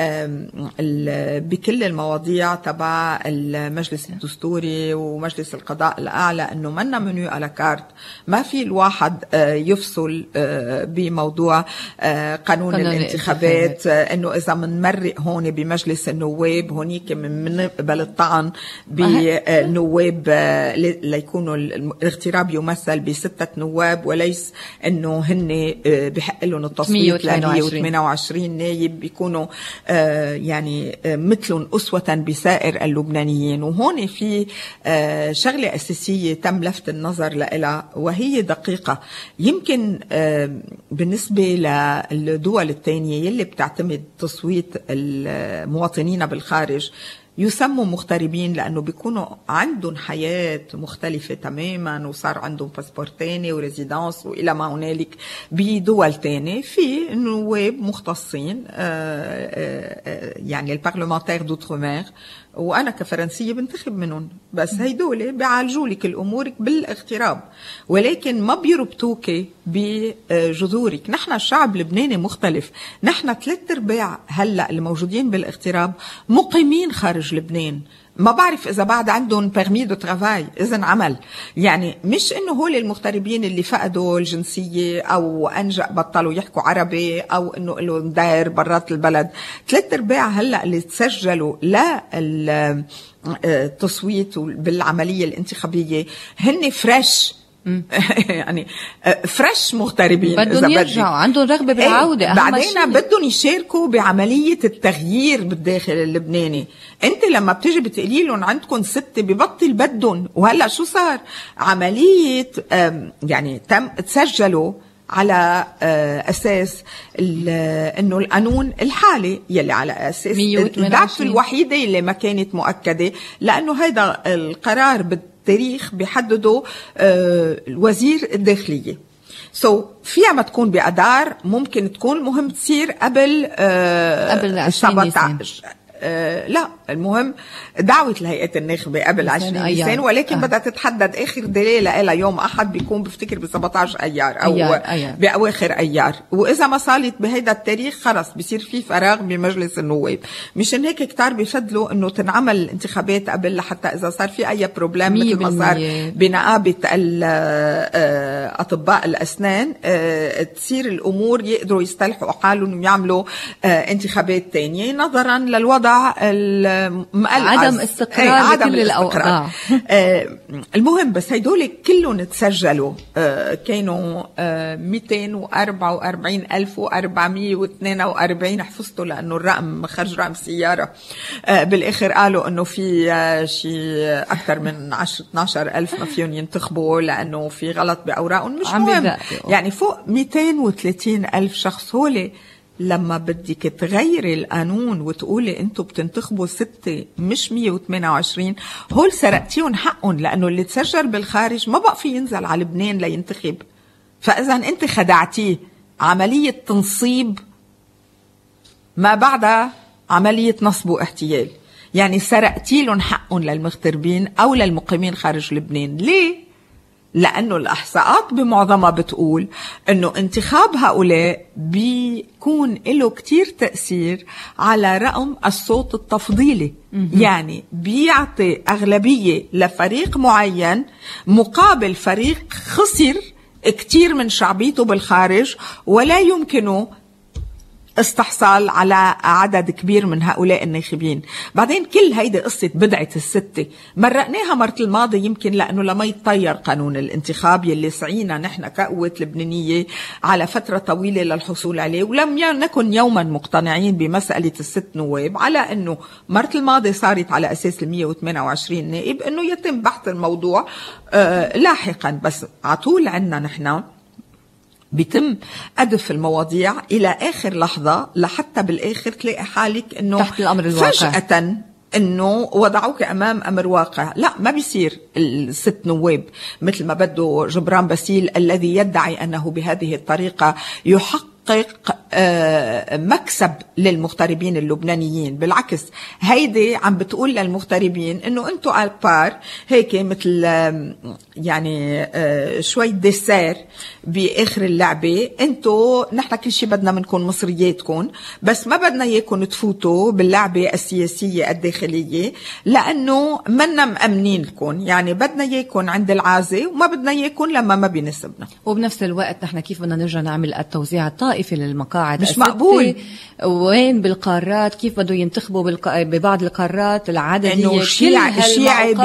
بكل المواضيع تبع المجلس الدستوري ومجلس القضاء الأعلى أنه منا منيو على كارت، ما في الواحد يفصل بموضوع قانون الانتخابات، أنه إذا منمرق هون بمجلس النواب هونيك من قبل الطعن بالنواب ليكونوا الاغتراب يمثل بستة نواب، ولا ليس انه هن بحق لهم التصويت ل مية وثمانية وعشرين نايب بيكونوا يعني مثلهم أسوة بسائر اللبنانيين. وهون في شغلة أساسية تم لفت النظر لها وهي دقيقة، يمكن بالنسبة للدول الثانية يلي بتعتمد تصويت المواطنين بالخارج يسموا مغتربين، لأنه بيكونوا عندهم حياة مختلفة تماما وصار عندهم باسبور تاني وريزيدانس وإلى ما هنالك بدول تاني. في نواب مختصين يعني البارلمانتير دوترومير، وأنا كفرنسية بنتخب منهم، بس هيدول بيعالجوا لك الأمور بالاغتراب، ولكن ما بيربطوك بجذورك. نحن الشعب اللبناني مختلف، نحن ثلاث ارباع هلأ الموجودين بالاغتراب مقيمين خارج لبنان، ما بعرف إذا بعد عندهم بيرمي دو ترافاي، إذن عمل. يعني مش إنه هول المغتربين اللي فقدوا الجنسية أو أنجأ بطلوا يحكوا عربي أو إنه لهم داير برات البلد. ثلاث أرباع هلأ اللي تسجلوا للتصويت بالعملية الانتخابية هن فريش يعني فريش مغتربين، بدهم يرجعوا عندهم رغبة بالعودة. ايه بعدين بدهم يشاركوا بعملية التغيير بالداخل اللبناني. انت لما بتيجي بتقولي لهم عندكم ستة ببطل بدهم، وهلا شو صار عملية يعني تم تسجلوا على أساس إنه القانون الحالي يلي على أساس الضعف الوحيدة اللي ما كانت مؤكدة، لأنه هيدا القرار بالتاريخ بيحدده الوزير الداخلية. سو so, فيها ما تكون بأدار، ممكن تكون مهم تصير قبل قبل سبعة عشر آه لا المهم دعوة الهيئات الناخبة قبل عشرين نيسان، ولكن آه. بدها تتحدد آخر دليلة إلى يوم أحد بيكون بفتكر ب سبعة عشر أيار أو أيار. أيار. بأواخر أيار، وإذا ما صارت بهيدا التاريخ خلص بيصير في فراغ بمجلس النواب. مشان هيك كتار بيفضلوا إنه تنعمل الانتخابات قبل، لحتى إذا صار في أي بروبلام مثل ما صار بنقابة أطباء الأسنان تصير الأمور يقدروا يستلحقوا حالهم ويعملوا انتخابات تانية نظرا للوضع عدم استقرار عدم بكل الأوضاع. المهم بس هيدول كلهم تسجلوا كانوا مئتين وأربعة وأربعين ألف وأربعمية واثنين وأربعين، حفظته لأنه الرقم خرج رقم سيارة. بالآخر قالوا أنه في شيء أكثر من عشرة اثناشر ألف ما فيهم ينتخبوا لأنه في غلط بأوراقهم. مش مهم يعني فوق مئتين وثلاثين ألف شخص. هولي لما بدك تغيري القانون وتقولي انتوا بتنتخبوا ستة مش مية وثمانية وعشرين، هول سرقتيهم حقهم، لأنه اللي تسجل بالخارج ما بقى في ينزل على لبنان لينتخب. فإذا أنت خدعتيه. عملية تنصيب ما بعد عملية نصب واحتيال، يعني سرقتي لهم حقهم للمغتربين أو للمقيمين خارج لبنان. ليه؟ لأنه الإحصاءات بمعظمها بتقول أنه انتخاب هؤلاء بيكون له كتير تأثير على رقم الصوت التفضيلي. يعني بيعطي أغلبية لفريق معين مقابل فريق خسر كتير من شعبيته بالخارج ولا يمكنه استحصال على عدد كبير من هؤلاء الناخبين. بعدين كل هيدي قصة بدعة الستة مرقناها مرة الماضي، يمكن لأنه لما يتطير قانون الانتخاب يلي سعينا نحن كقوة لبنانية على فترة طويلة للحصول عليه، ولم نكن يوما مقتنعين بمسألة الست نواب، على أنه مرة الماضي صارت على أساس المية وثمانية وعشرين نائب أنه يتم بحث الموضوع آه لاحقا. بس عطول عنا نحن بيتم أدف المواضيع إلى آخر لحظة، لحتى بالآخر تلاقي حالك إنه تحت الأمر الواقع فجأة إنه وضعوك أمام أمر واقع. لا، ما بيصير الست نواب مثل ما بده جبران باسيل الذي يدعي أنه بهذه الطريقة يحقق مكسب للمغتربين اللبنانيين. بالعكس، هيدي عم بتقول للمغتربين انه انتو البار هيك مثل يعني شوي ديسير باخر اللعبة. انتو نحن كل شيء بدنا منكم مصرياتكم، بس ما بدنا اياكم تفوتوا باللعبة السياسية الداخلية لانه منا مأمنين لكم. يعني بدنا اياكم عند العازة وما بدنا اياكم لما ما بيناسبنا. وبنفس الوقت نحن كيف بدنا نرجع نعمل التوزيع الطائفي للمقاعد؟ مش مقبول. وين بالقارات كيف بده ينتخبوا بالق... ببعض القارات العددية؟ انه الشيعي الشيعي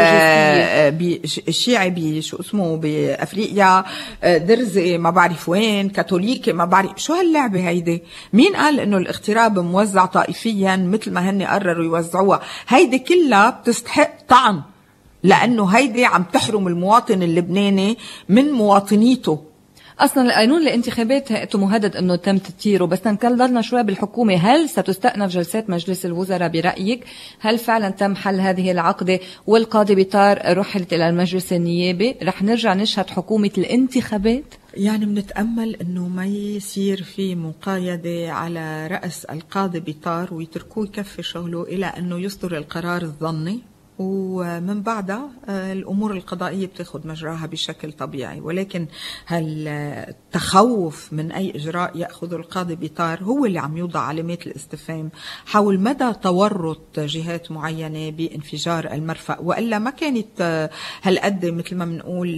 بي الشيعي بي شو اسمه بافريقيا، درزي ما بعرف وين، كاثوليكي ما بعرف شو هاللعبه هيدي. مين قال انه الاغتراب موزع طائفيا مثل ما هن قرروا يوزعوها؟ هيدي كلها بتستحق طعن، لانه هيدي عم تحرم المواطن اللبناني من مواطنيته. اصلا القانون الانتخابات هيئته مهدد انه تم تطيره. بس نكلمنا شوي بالحكومه، هل ستستأنف جلسات مجلس الوزراء برايك؟ هل فعلا تم حل هذه العقده والقاضي بيطار رحلت الى المجلس النيابي؟ رح نرجع نشهد حكومه الانتخابات؟ يعني بنتأمل انه ما يصير في مقايدة على رأس القاضي بيطار ويتركوه يكفي شغله الى انه يصدر القرار الظني، ومن بعدها الأمور القضائية بتاخد مجراها بشكل طبيعي. ولكن هالتخوف من أي إجراء يأخذ القاضي بيطار هو اللي عم يوضع علامات الاستفهام حول مدى تورط جهات معينة بانفجار المرفأ. وإلا ما كانت هالقد مثل ما بنقول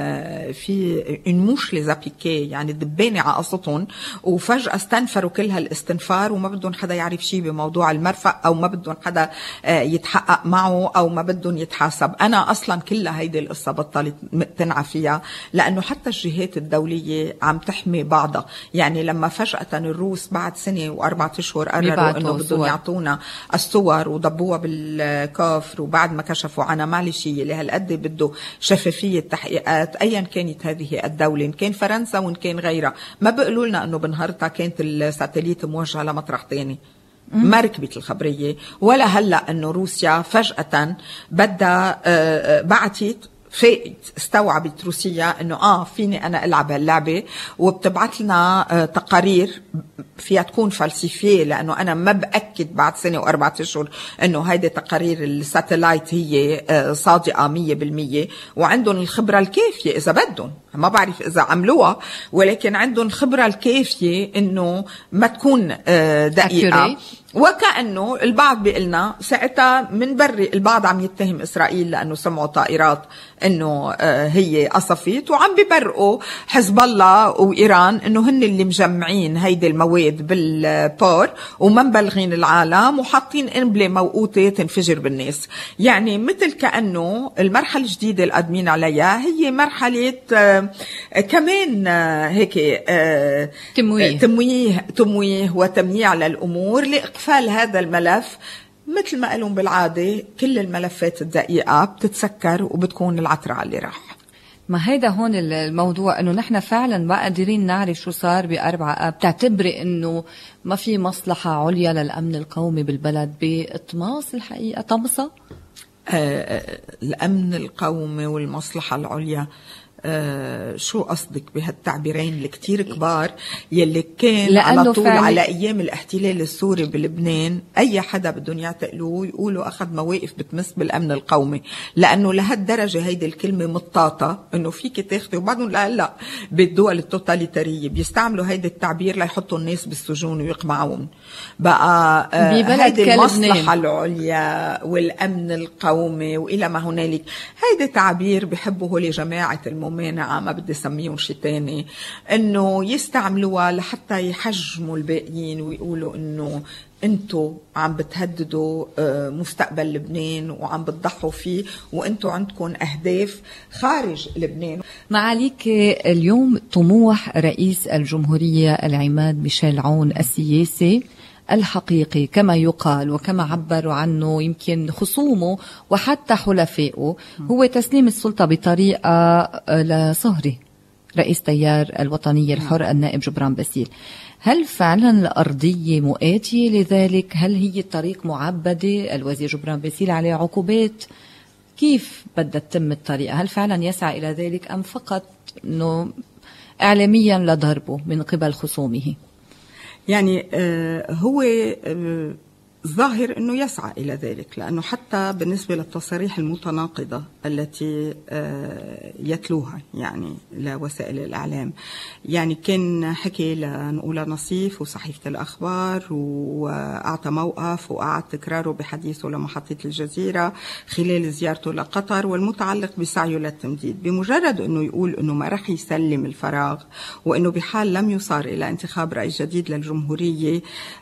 في انموش لزابيكي، يعني دبانة على قصتهم وفجأة استنفروا كل هالاستنفار وما بدهم حدا يعرف شيء بموضوع المرفأ، أو ما بدهم حدا يتحقق معه، أو ما بدهم يتحاسب. أنا أصلا كلها هيدي القصة بطلت مقتنعة فيها، لأنه حتى الجهات الدولية عم تحمي بعضها. يعني لما فجأة الروس بعد سنة وأربعة أشهر قرروا أنه بدهم يعطونا الصور وضبوها بالكافر، وبعد ما كشفوا عنها معلش اللي هالقد بده شفافية تحقيقات أيا كانت هذه الدولة، إن كان فرنسا وإن كان غيرها، ما بيقولوا لنا أنه بنهارتها كانت الساتليت موجهة لمطرح تاني، ما ركبت الخبرية. ولا هلأ أنه روسيا فجأة بدها بعتت فاقت استوعبت روسيا انه اه فيني انا العب هاللعبه، وبتبعت لنا آه تقارير فيها تكون فالسيفيه، لانه انا ما باكد بعد سنه واربعه اشهر انه هيدي تقارير الساتلايت هي آه صادقه مية بالمية، وعندهم الخبره الكافيه اذا بدهم، ما بعرف اذا عملوها، ولكن عندهم الخبره الكافيه انه ما تكون آه دقيقه. وكأنه البعض بيقلنا ساعتها من بري البعض عم يتهم إسرائيل لأنه سمعوا طائرات أنه هي قصفت، وعم بيبرقوا حزب الله وإيران أنه هن اللي مجمعين هيدي المواد بالبور وما مبلغين العالم وحاطين قنبلة موقوتة تنفجر بالناس. يعني مثل كأنه المرحلة الجديدة اللي قادمين عليها هي مرحلة كمان هيك تمويه تمويه تمويه وتمييع للأمور لإقفال هذا الملف. مثل ما قالوا بالعادة كل الملفات الدقيقة بتتسكر وبتكون العترة على اللي راح. ما هيدا هون الموضوع، انه نحن فعلا ما قادرين نعرف شو صار بأربعة آب. بتعتبري انه ما في مصلحة عليا للأمن القومي بالبلد بإطماس الحقيقة طمسة؟ آه الأمن القومي والمصلحة العليا آه شو قصدك بهالتعبيرين الكتير كبار يلي كان على طول على أيام الاحتلال السوري بلبنان أي حدا بدهم يعتقلوه يقولوا أخذ مواقف بتمس بالأمن القومي، لأنه لهالدرجة هيدي الكلمة مطاطة إنه فيك تاخذي. وبعدهم لا لا بالدول التوتاليتارية بيستعملوا هيدا التعبير ليحطوا الناس بالسجون ويقمعون. بقى آه هيدي المصلحة العليا والأمن القومي وإلى ما هنالك، هيدا تعبير بحبه لجماعة الممانعة، ما بدي سميهم شي تاني، إنه يستعملوها لحتى يحجموا الباقيين ويقولوا إنه انتوا عم بتهددوا مستقبل لبنان وعم بتضحوا فيه وانتوا عندكم اهداف خارج لبنان. معاليك اليوم طموح رئيس الجمهورية العماد ميشيل عون السياسي الحقيقي كما يقال وكما عبروا عنه يمكن خصومه وحتى حلفائه هو تسليم السلطة بطريقة لصهري رئيس تيار الوطنية الحر النائب جبران باسيل. هل فعلا الأرضية مؤاتية لذلك؟ هل هي الطريق معبدة؟ الوزير جبران باسيل عليه عقوبات، كيف بدها تتم الطريقة؟ هل فعلا يسعى إلى ذلك أم فقط أنه إعلاميا لضربه من قبل خصومه؟ يعني آه هو آه ظاهر أنه يسعى إلى ذلك، لأنه حتى بالنسبة للتصاريح المتناقضة التي يتلوها يعني لوسائل الإعلام، يعني كان حكي لنقول نصيف وصحيفة الأخبار وأعطى موقف وأعاد تكراره بحديثه لمحطة الجزيرة خلال زيارته لقطر والمتعلق بسعيه للتمديد. بمجرد أنه يقول أنه ما رح يسلم الفراغ وأنه بحال لم يصار إلى انتخاب رئيس جديد للجمهورية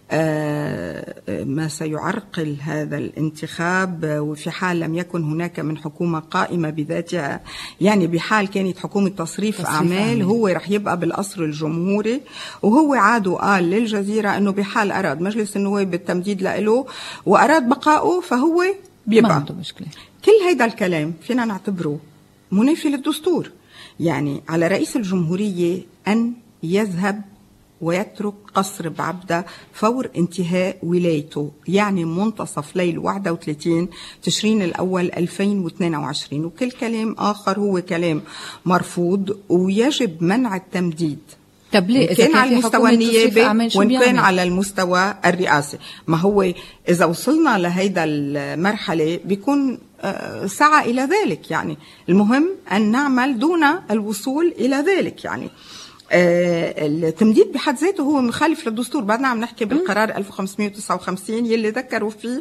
ما سيعرقل هذا الانتخاب، وفي حال لم يكن هناك من حكومة قائمة بذاتها، يعني بحال كانت حكومة تصريف, تصريف أعمال, أعمال هو رح يبقى بالقصر الجمهوري. وهو عاد وقال للجزيرة أنه بحال أراد مجلس النواب بالتمديد له وأراد بقائه فهو بيبقى. ما عنده مشكلة. كل هيدا الكلام فينا نعتبره منافي للدستور. يعني على رئيس الجمهورية أن يذهب ويترك قصر بعبدة فور انتهاء ولايته، يعني منتصف ليل واحد وثلاثين تشرين الأول ألفين واثنين وعشرين. وكل كلام آخر هو كلام مرفوض ويجب منع التمديد. طب ليه؟ كان على المستوى النيابي وإن كان على المستوى الرئاسي. ما هو إذا وصلنا لهيدا المرحلة بيكون سعى إلى ذلك. يعني المهم أن نعمل دون الوصول إلى ذلك. يعني آه التمديد بحد ذاته هو مخالف للدستور. بعدنا عم نحكي بالقرار ألف وخمسمائة وتسعة وخمسين يلي ذكروا فيه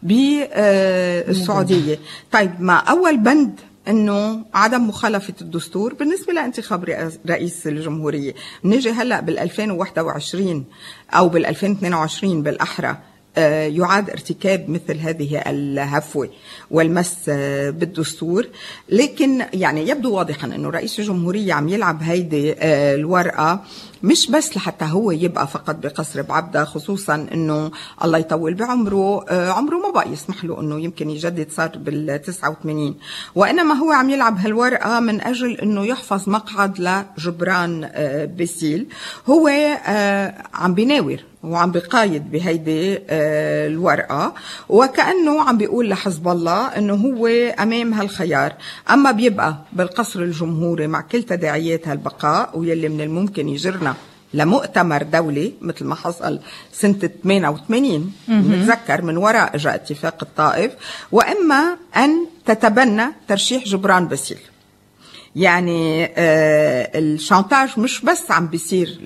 بالسعودية. آه طيب ما أول بند انه عدم مخالفة الدستور بالنسبة لانتخاب رئيس الجمهورية. نيجي هلأ بالألفين وواحد وعشرين او بالألفين واثنين وعشرين بالاحرى يعاد ارتكاب مثل هذه الهفوة والمس بالدستور. لكن يعني يبدو واضحا انه رئيس الجمهورية عم يلعب هيدي الورقة مش بس لحتى هو يبقى فقط بقصر بعبدة، خصوصا انه الله يطول بعمره عمره ما بقى يسمح له انه يمكن يجدد، صار بالتسعة وثمانين، وانما هو عم يلعب هالورقة من اجل انه يحفظ مقعد لجبران باسيل. هو عم بيناور وعم بقايد بهيدي الورقة وكأنه عم بيقول لحزب الله انه هو امام هالخيار، اما بيبقى بالقصر الجمهوري مع كل تداعيات هالبقاء ويلي من الممكن يجرنا لمؤتمر دولي مثل ما حصل سنة ثمانية وثمانين نتذكر من وراء اجى اتفاق الطائف، واما ان تتبنى ترشيح جبران باسيل. يعني آه الشانتاج مش بس عم بيصير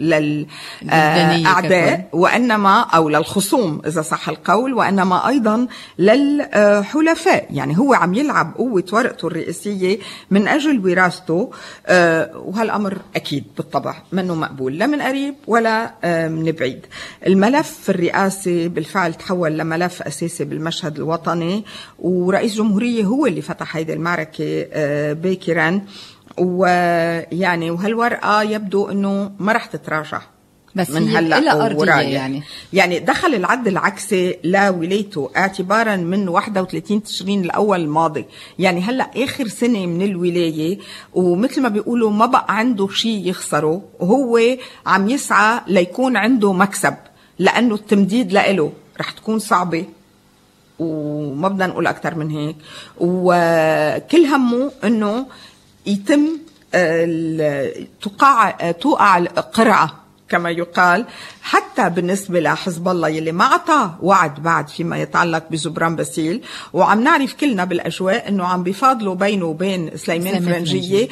للأعداء وإنما أو للخصوم إذا صح القول، وإنما أيضا للحلفاء. يعني هو عم يلعب قوة ورقته الرئيسية من أجل وراثته، آه وهالأمر أكيد بالطبع منه مقبول لا من قريب ولا آه من بعيد. الملف الرئاسي بالفعل تحول لملف أساسي بالمشهد الوطني، ورئيس جمهورية هو اللي فتح هيدي المعركة آه باكرا، ويعني وهالورقة يبدو انه ما رح تتراجع بس من هلا أرضية. يعني يعني دخل العد العكسي لولايته اعتبارا من واحد وثلاثين تشرين الاول الماضي، يعني هلا اخر سنه من الولايه، ومثل ما بيقولوا ما بقى عنده شيء يخسره، وهو عم يسعى ليكون عنده مكسب، لانه التمديد له رح تكون صعبه وما بدنا نقول اكثر من هيك، وكل همه انه يتم تقع توقع قرعة كما يقال حتى بالنسبة لحزب الله يلي ما عطاه وعد بعد فيما يتعلق بجبران باسيل، وعم نعرف كلنا بالأجواء أنه عم بيفاضلوا بينه وبين سليمان فرنجية.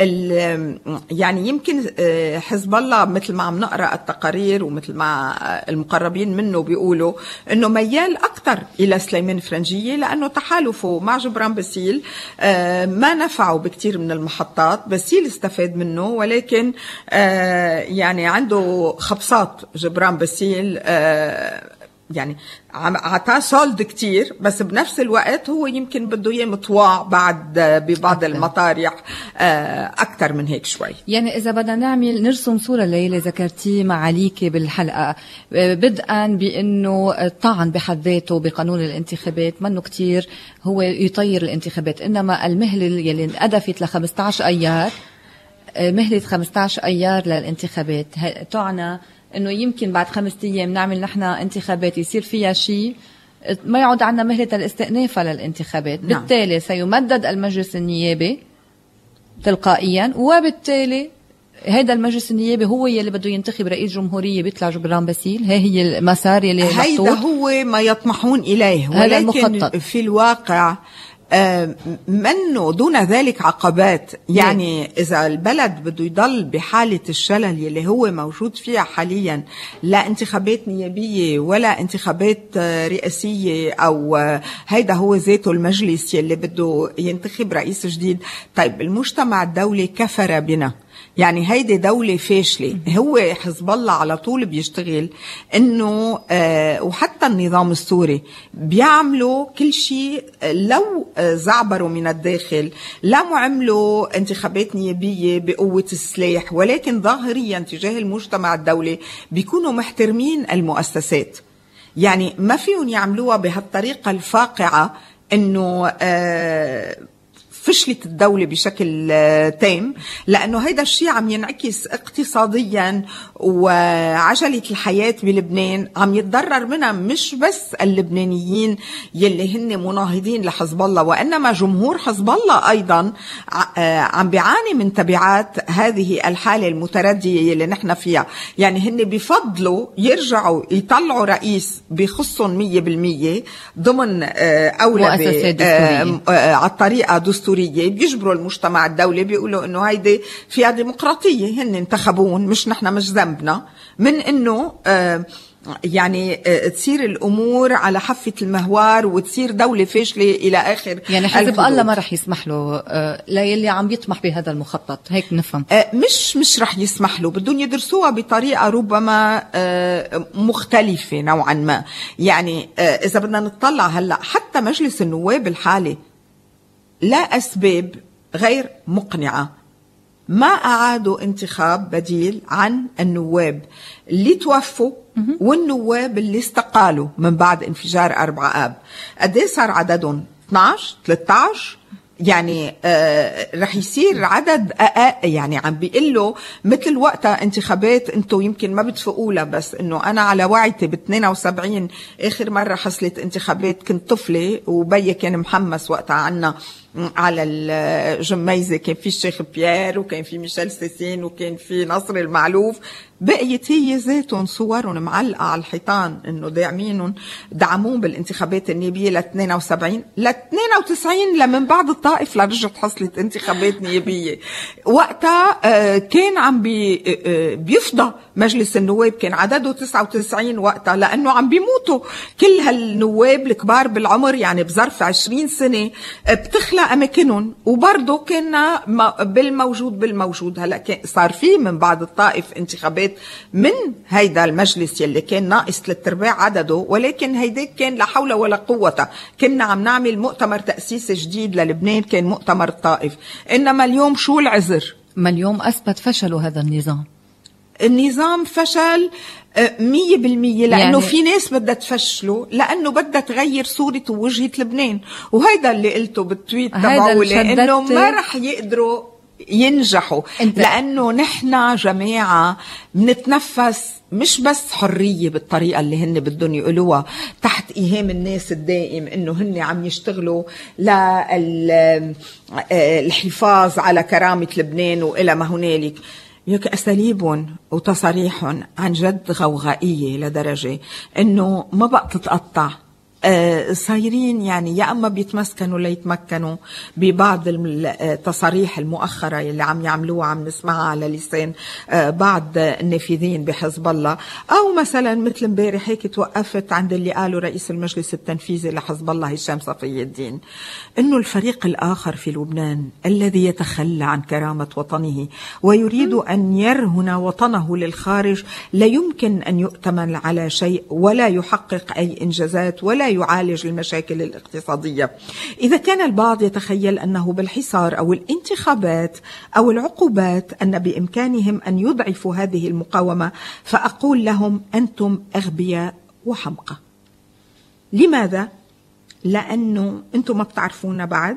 يعني يمكن حزب الله مثل ما عم نقرأ التقارير ومثل ما المقربين منه بيقولوا أنه ميال أكثر إلى سليمان فرنجية، لأنه تحالفه مع جبران باسيل ما نفعه بكتير من المحطات. باسيل استفاد منه، ولكن يعني عنده خبصات جبران باسيل، آه يعني عطاه سولد كتير، بس بنفس الوقت هو يمكن بده اياه مطواع بعد ببعض أكثر. المطارح آه أكثر من هيك شوي. يعني إذا بدنا نعمل نرسم صورة اللي ذكرتيه معاليك بالحلقة، بدءا بأنه الطعن بحد ذاته بقانون الانتخابات منه كتير هو يطير الانتخابات، إنما المهلة يلي انقدفت ل خمسة عشر أيار، مهلة خمسة عشر أيار للانتخابات، تعنى إنه يمكن بعد خمسة أيام نعمل نحن انتخابات يصير فيها شيء ما يعود عنا مهلة الاستئناف للانتخابات. نعم. بالتالي سيمدد المجلس النيابي تلقائيا، وبالتالي هذا المجلس النيابي هو يلي بده ينتخب رئيس جمهورية بيطلع جبران باسيل. هي هي المسار يلي هيدا هو ما يطمحون إليه، ولكن في الواقع منه دون ذلك عقبات. يعني إذا البلد بده يضل بحالة الشلل يلي هو موجود فيها حاليا، لا انتخابات نيابية ولا انتخابات رئاسية، أو هيدا هو ذاته المجلس يلي بده ينتخب رئيس جديد، طيب المجتمع الدولي كفر بنا، يعني هيدي دولة فاشلة. هو حزب الله على طول بيشتغل انه آه وحتى النظام السوري بيعملوا كل شيء لو آه زعبروا من الداخل، لم عملوا انتخابات نيابية بقوة السلاح، ولكن ظاهريا تجاه المجتمع الدولي بيكونوا محترمين المؤسسات. يعني ما فيهم يعملوها بهالطريقة الفاقعة انه آه فشلت الدولة بشكل تام، لأنه هيدا الشيء عم ينعكس اقتصاديا، وعجلة الحياة بلبنان عم يتضرر منها مش بس اللبنانيين يلي هن مناهضين لحزب الله، وإنما جمهور حزب الله أيضا عم بيعاني من تبعات هذه الحالة المتردية يلي نحن فيها. يعني هن بيفضلوا يرجعوا يطلعوا رئيس بخصهم مية بالمية ضمن أولى على الطريقة دستورية، بيجبروا المجتمع الدولي، بيقولوا انه هيدي فيها ديمقراطية، هن انتخبون مش نحن مش ذنبنا من انه آه يعني آه تصير الامور على حافة المهوار وتصير دولة فاشلة الى اخر. يعني حزب الله ما رح يسمح له آه للي عم يطمح بهذا المخطط، هيك نفهم. آه مش مش رح يسمح له، بدهم يدرسوها بطريقة ربما آه مختلفة نوعا ما. يعني آه اذا بدنا نطلع هلا حتى مجلس النواب الحالي لا أسباب غير مقنعة ما أعادوا انتخاب بديل عن النواب اللي توفوا والنواب اللي استقالوا من بعد انفجار أربعة آب. قديه صار عددهم؟ اثناشر ثلاثة عشر. يعني آه رح يصير عدد أقل. يعني عم بيقلوا مثل وقتها انتخابات انتو يمكن ما بتفقولها، بس انه انا على وعيتي ب اثنين وسبعين اخر مرة حصلت انتخابات كنت طفلة، وبي كان محمس وقتها عنا على الجميزة، كان في الشيخ بيير وكان في ميشيل سيسين وكان في نصر المعلوف، بقيت هي ذاتهم صورهم معلقة على الحيطان انه داعمينهم دعمون بالانتخابات النيابية ل اثنين وسبعين ل اثنين وتسعين لمن بعد الطائف لرجعت حصلت انتخابات نيابية. وقتها كان عم بي بيفضى مجلس النواب، كان عدده تسعة وتسعين وقتها، لانه عم بيموتوا كل هالنواب الكبار بالعمر، يعني بظرف عشرين سنة بتخلق اماكنهم، وبرضه كنا بالموجود بالموجود. هلا صار في من بعد الطائف انتخابات من هيدا المجلس يلي كان ناقص ثلاث ارباع عدده، ولكن هيداك كان لا حول ولا قوة. كنا عم نعمل مؤتمر تأسيس جديد للبنان، كان مؤتمر الطائف. انما اليوم شو العذر؟ ما اليوم اثبت فشله هذا النظام. النظام فشل مية بالمية، لأنه يعني في ناس بدها تفشله، لأنه بدها تغير صورة ووجهة لبنان. وهيدا اللي قلته بالتويت تبعولي، إنه ما رح يقدروا ينجحوا، لأنه نحن جماعة بنتنفس مش بس حرية بالطريقة اللي هن بدهم يقولوها تحت إيهام الناس الدائم إنه هن عم يشتغلوا للحفاظ على كرامة لبنان وإلى ما هنالك. يك أساليب وتصاريح عن جد غوغائية لدرجة إنه ما بقى تتقطع. آه صايرين يعني يا أما بيتمسكنوا ليتمكنوا ببعض التصاريح المؤخرة اللي عم يعملوها عم نسمعها على لسان آه بعض النافذين بحزب الله، أو مثلا مثل امبارح هيك توقفت عند اللي قاله رئيس المجلس التنفيذي لحزب الله هشام صفي الدين، إنه الفريق الآخر في لبنان الذي يتخلى عن كرامة وطنه ويريد أن يرهن وطنه للخارج لا يمكن أن يؤتمن على شيء ولا يحقق أي إنجازات ولا يعالج المشاكل الاقتصادية. إذا كان البعض يتخيل أنه بالحصار أو الانتخابات أو العقوبات أن بإمكانهم أن يضعفوا هذه المقاومة، فأقول لهم أنتم أغبياء وحمقى. لماذا؟ لأنه أنتم ما بتعرفونا بعد.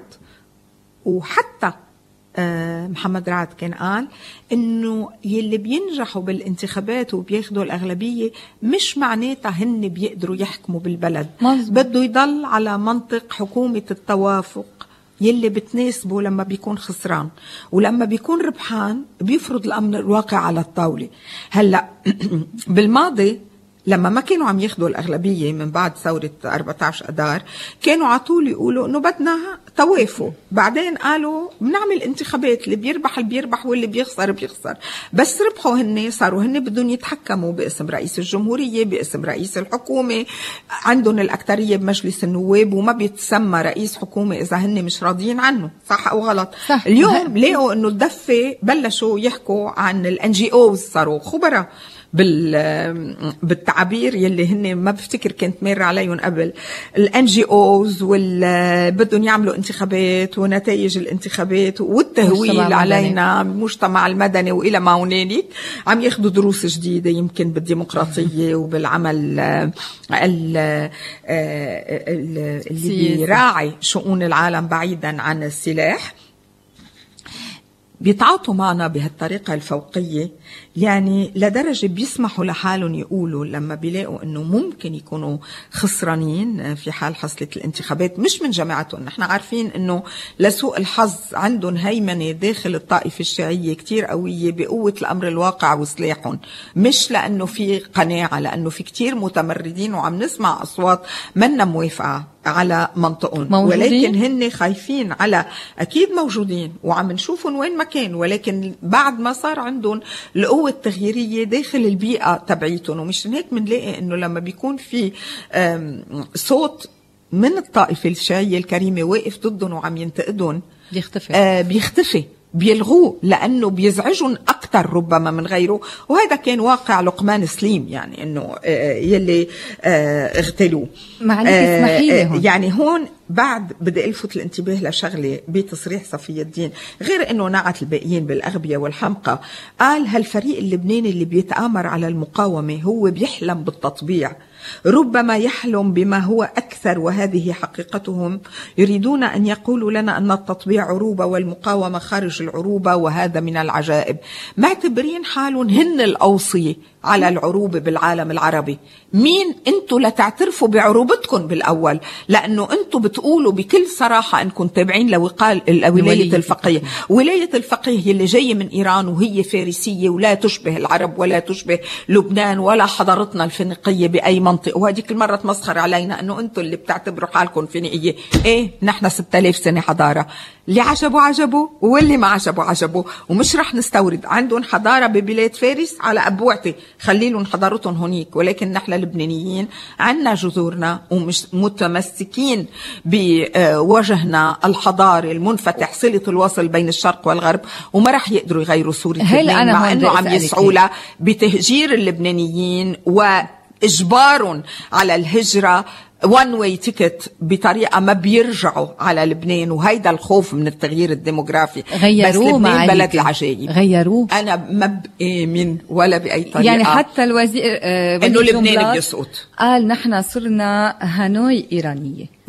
وحتى محمد رعد كان قال إنه يلي بينجحوا بالانتخابات وبياخدوا الأغلبية مش معناتها هن بيقدروا يحكموا بالبلد، بده يضل على منطق حكومة التوافق يلي بتناسبه لما بيكون خسران، ولما بيكون ربحان بيفرض الأمر الواقع على الطاولة. هلأ بالماضي لما ما كانوا عم ياخدوا الأغلبية من بعد ثورة أربعة عشر أدار كانوا عطول يقولوا إنه بدنا توافق، بعدين قالوا بنعمل انتخابات اللي بيربح اللي بيربح واللي بيخسر بيخسر. بس ربحوا هن صاروا هن بدهم يتحكموا باسم رئيس الجمهورية باسم رئيس الحكومة، عندهم الأكترية بمجلس النواب وما بيتسمى رئيس حكومة إذا هن مش راضيين عنه، صح أو غلط؟ صح. اليوم لقوا إنه الدفة بلشوا يحكوا عن الان جي اوز، صاروا خبراء بالتعبير يلي هن ما بفتكر كنت مر عليهم قبل، الان جي اوز واللي بدهم يعملوا انتخابات ونتائج الانتخابات والتهويل علينا المجتمع المدني والى ما هنالك، عم ياخذوا دروس جديده يمكن بالديمقراطيه وبالعمل اللي بيراعي شؤون العالم بعيدا عن السلاح. بيتعاطوا معنا بهالطريقة الفوقية، يعني لدرجة بيسمحوا لحالهم يقولوا لما بيلاقوا انه ممكن يكونوا خسرانين في حال حصلت الانتخابات، مش من جماعتهم. نحن عارفين انه لسوء الحظ عندهم هيمنة داخل الطائفة الشيعية كتير قوية بقوة الامر الواقع وسلاحهم، مش لانه في قناعة، لانه في كتير متمردين وعم نسمع اصوات منا موافقة على منطقهم، ولكن هن خايفين على أكيد موجودين وعم نشوفهم وين ما كان، ولكن بعد ما صار عندهم القوة التغييرية داخل البيئة تبعيتهم. ومش هيك منلاقي إنه لما بيكون في صوت من الطائفة الشيعية الكريمة واقف ضدهم وعم ينتقدهم بيختفي آه بيختفي بيلغوه لأنه بيزعجون أكثر ربما من غيره. وهذا كان واقع لقمان سليم، يعني أنه يلي اغتالوه. آه يعني هون بعد بدي ألفت الانتباه لشغلة بتصريح صفي الدين، غير أنه نعت الباقيين بالأغبية والحمقى، قال هالفريق اللبناني اللي بيتآمر على المقاومة هو بيحلم بالتطبيع، ربما يحلم بما هو أكثر وهذه حقيقتهم. يريدون أن يقولوا لنا أن التطبيع عروبة والمقاومة خارج العروبة، وهذا من العجائب. معتبرين حالهم هن الأوصية على العروبة بالعالم العربي. مين انتوا لتعترفوا بعروبتكم بالأول؟ لأنه انتوا بتقولوا بكل صراحة انكم تابعين لوقال ولاية الفقيه. ولاية الفقيه اللي جاية من إيران وهي فارسية ولا تشبه العرب ولا تشبه لبنان ولا حضارتنا الفينيقية بأي منطق. وهذيك المرة تمسخر علينا انه انتوا اللي بتعتبروا حالكم فينيقية. ايه نحن ستة آلاف سنة حضارة، اللي عجبوا عجبوا واللي ما عجبوا عجبوا، ومش رح نستورد. عندهم حضارة ببلاد فارس على أبوعتي، خليلهم حضارتهم هنيك، ولكن نحن لبنانيين عنا جذورنا ومش متمسكين بوجهنا الحضاري المنفتح، صلة الوصل بين الشرق والغرب، وما رح يقدروا يغيروا صورة لبنان، مع أنه عم يسعوا لها بتهجير اللبنانيين وإجبارهم على الهجرة one way ticket بطريقة ما بيرجعوا على لبنان. وهيدا الخوف من التغيير الديموغرافي. غيروه، بس لبنان بلد العجائب. غيروه. أنا ما بآمن ولا بأي طريقة يعني حتى الوزير آه إنه لبنان بيسقط، قال نحن صرنا هانوي إيرانية. نعم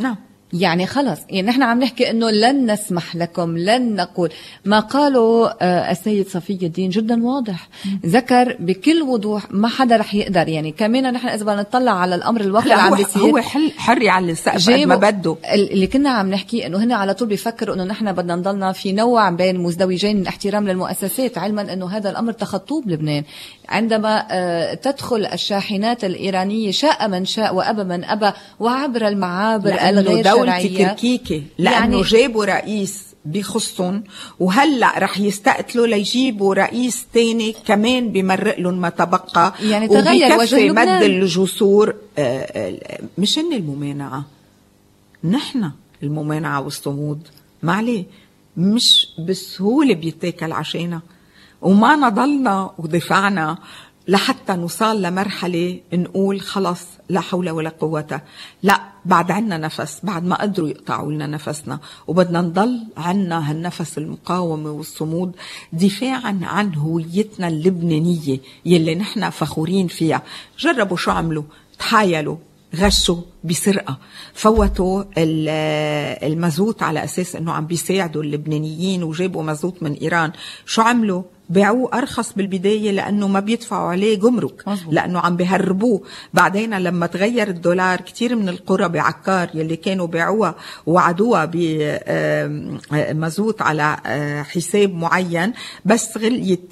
يعني خلص، يعني نحن عم نحكي انه لن نسمح لكم، لن نقول. ما قاله السيد صفي الدين جدا واضح، ذكر بكل وضوح ما حدا رح يقدر. يعني كمان نحن اذا بدنا نطلع على الامر الواقع اللي عم بيصير، هو حر يعلي السقف قد ما بده. اللي كنا عم نحكي انه هن على طول بيفكروا انه نحن بدنا نضلنا في نوع بين مزدوجين من احترام للمؤسسات، علما انه هذا الامر تخطوه بلبنان. عندما تدخل الشاحنات الايرانيه شاء من شاء وابى من ابى وعبر المعابر الغير شرعيه، تركيكي لانه يعني جابوا رئيس بخصهم، وهلا رح يستقتلوا ليجيبوا رئيس تاني كمان بمرق لهم ما تبقى، يعني تغير وجه لبنان. مد الجسور. مش هن الممانعه، نحن الممانعه والصمود. ما عليه، مش بسهوله بيتاكل عشاننا، وما نضلنا ودفعنا لحتى نوصل لمرحلة نقول خلص لا حول ولا قوة. لا، بعد عنا نفس، بعد ما قدروا يقطعوا لنا نفسنا، وبدنا نضل عنا هالنفس المقاومة والصمود دفاعا عن هويتنا اللبنانية يلي نحن فخورين فيها. جربوا شو عملوا، تحايلوا، غشوا بسرقة، فوتوا المازوت على أساس أنه عم بيساعدوا اللبنانيين، وجابوا مازوت من إيران. شو عملوا؟ باعوه أرخص بالبداية لأنه ما بيدفعوا عليه جمرك، لأنه عم بيهربوه. بعدين لما تغير الدولار، كتير من القرى بعكار يلي كانوا باعوها وعدوها بمازوت على حساب معين، بس غليت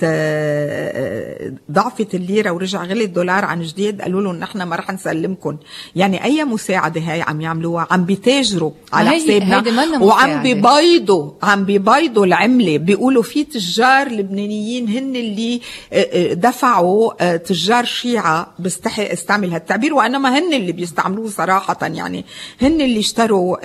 ضعفت الليرة ورجع غلي الدولار عن جديد، قالوا لهم نحن ما رح نسلمكم. يعني أي مساعدة هاي عم يعملوا، عم بيتاجروا على حسابنا، وعم بيبيضوا عم بيبيضوا العملة. بيقولوا في تجار لبنانيين هن اللي دفعوا، تجار شيعة، بستحي استعمل هالتعبير وانما هن اللي بيستعملوه صراحة، يعني هن اللي اشتروا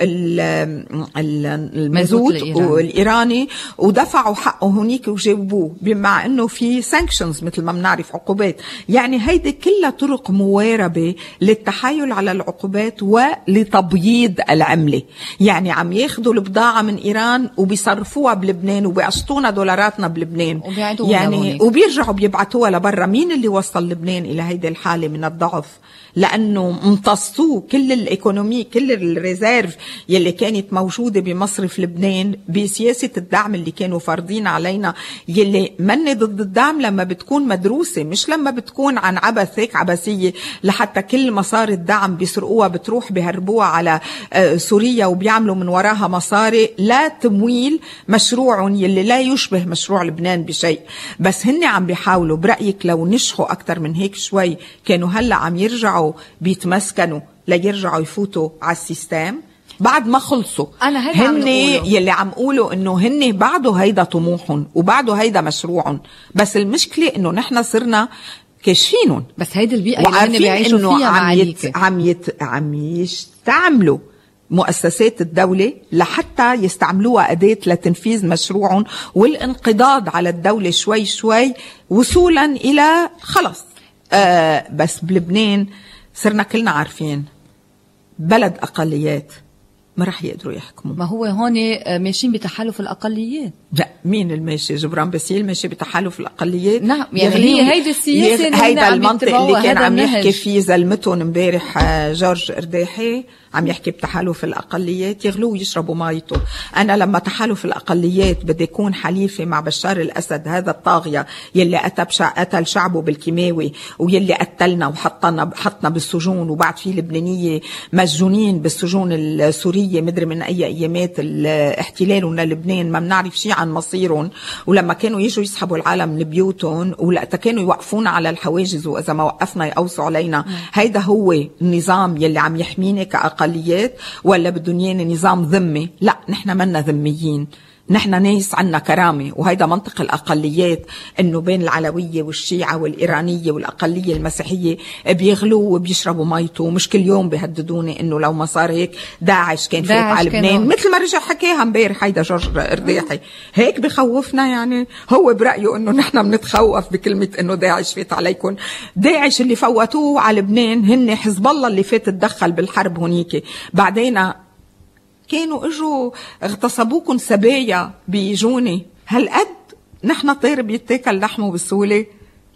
المازوت الإيراني ودفعوا حقه هنيك وجابوه، بمع انه في سانكشنز مثل ما بنعرف، عقوبات. يعني هيدي كلها طرق مواربة للتحايل على العقوبات ولتبييض العملة. يعني عم ياخدوا البضاعة من إيران وبيصرفوها بلبنان وبيقسطونا دولاراتنا بلبنان، يعني وبيرجعوا بيبعتوها لبرا. مين اللي وصل لبنان إلى هيدي الحالة من الضعف؟ لأنه امتصوا كل الإيكونومي، كل الريزيرف يلي كانت موجودة بمصرف لبنان بسياسة الدعم اللي كانوا فارضين علينا، يلي من ضد الدعم لما بتكون مدروسة، مش لما بتكون عن عبث هيك عبثية، لحتى كل مصاري الدعم بيسرقوها بتروح بيهربوها على سوريا وبيعملوا من وراها مصاري لا تمويل مشروع يلي لا يشبه مشروع لبنان بشيء. بس هن عم بيحاولوا. برأيك لو نشحوا أكتر من هيك شوي كانوا هلأ عم يرجعوا بيتمسكنوا ليرجعوا يفوتوا على السيستم بعد ما خلصوا. أنا هن يلي عم قولوا إنه هن بعده هيدا طموحهم وبعده هيدا مشروعهم، بس المشكلة إنه نحن صرنا كاشفينهم. بس هيدي البيئة اللي هن بيعيشوا فيها عم, يت... عم, يت... عم يستعملوا مؤسسات الدولة لحتى يستعملوها أداة لتنفيذ مشروعهم والانقضاض على الدولة شوي شوي وصولا إلى خلص. آه بس بلبنان صرنا كلنا عارفين بلد أقليات ما رح يقدروا يحكموا. ما هو هون ماشيين بتحالف الأقليات. لا، مين الماشي؟ جبران باسيل ماشي بتحالف الأقليات. نعم، يعني هي هيدي السياسة اللي هيدا المنطق اللي كان عم يحكي فيه زلمتهم امبارح جورج ارداحي، عم يحكي بتحالف الأقليات، يغلوا ويشربوا ميته. أنا لما تحالف الأقليات بدي يكون حليفة مع بشار الأسد، هذا الطاغية يلي قتل شعبه بالكيماوي ويلي قتلنا وحطنا حطنا بالسجون، وبعد في لبنانية مسجونين بالسجون السورية مدري من أي أيامات الاحتلال للبنان ما بنعرف شيء عن مصيرهم. ولما كانوا يجوا يسحبوا العالم لبيوتهم ولقتا كانوا يوقفونا على الحواجز، وإذا ما وقفنا يقوصوا علينا. هيدا هو النظام يلي عم يحميني كأقليات، ولا بدهم ياني نظام ذمي؟ لا، نحن منا ذميين، نحن ناس عنا كرامة. وهيدا منطق الأقليات، إنه بين العلوية والشيعة والإيرانية والأقلية المسيحية بيغلوا وبيشربوا ميته. مش كل يوم بيهددوني إنه لو ما صار هيك داعش كان فات على لبنان، مثل ما رجع حكاها امبارح هيدا جورج ارداحي. هيك بخوفنا. يعني هو برأيه إنه نحن بنتخوف بكلمة إنه داعش فات عليكم. داعش اللي فوتوه على لبنان هن حزب الله اللي فات تدخل بالحرب هنيك. بعدين كانوا اجوا اغتصبوكم سبايا بيجوني. هالقد نحن طير بيتاكل لحمه بسهوله؟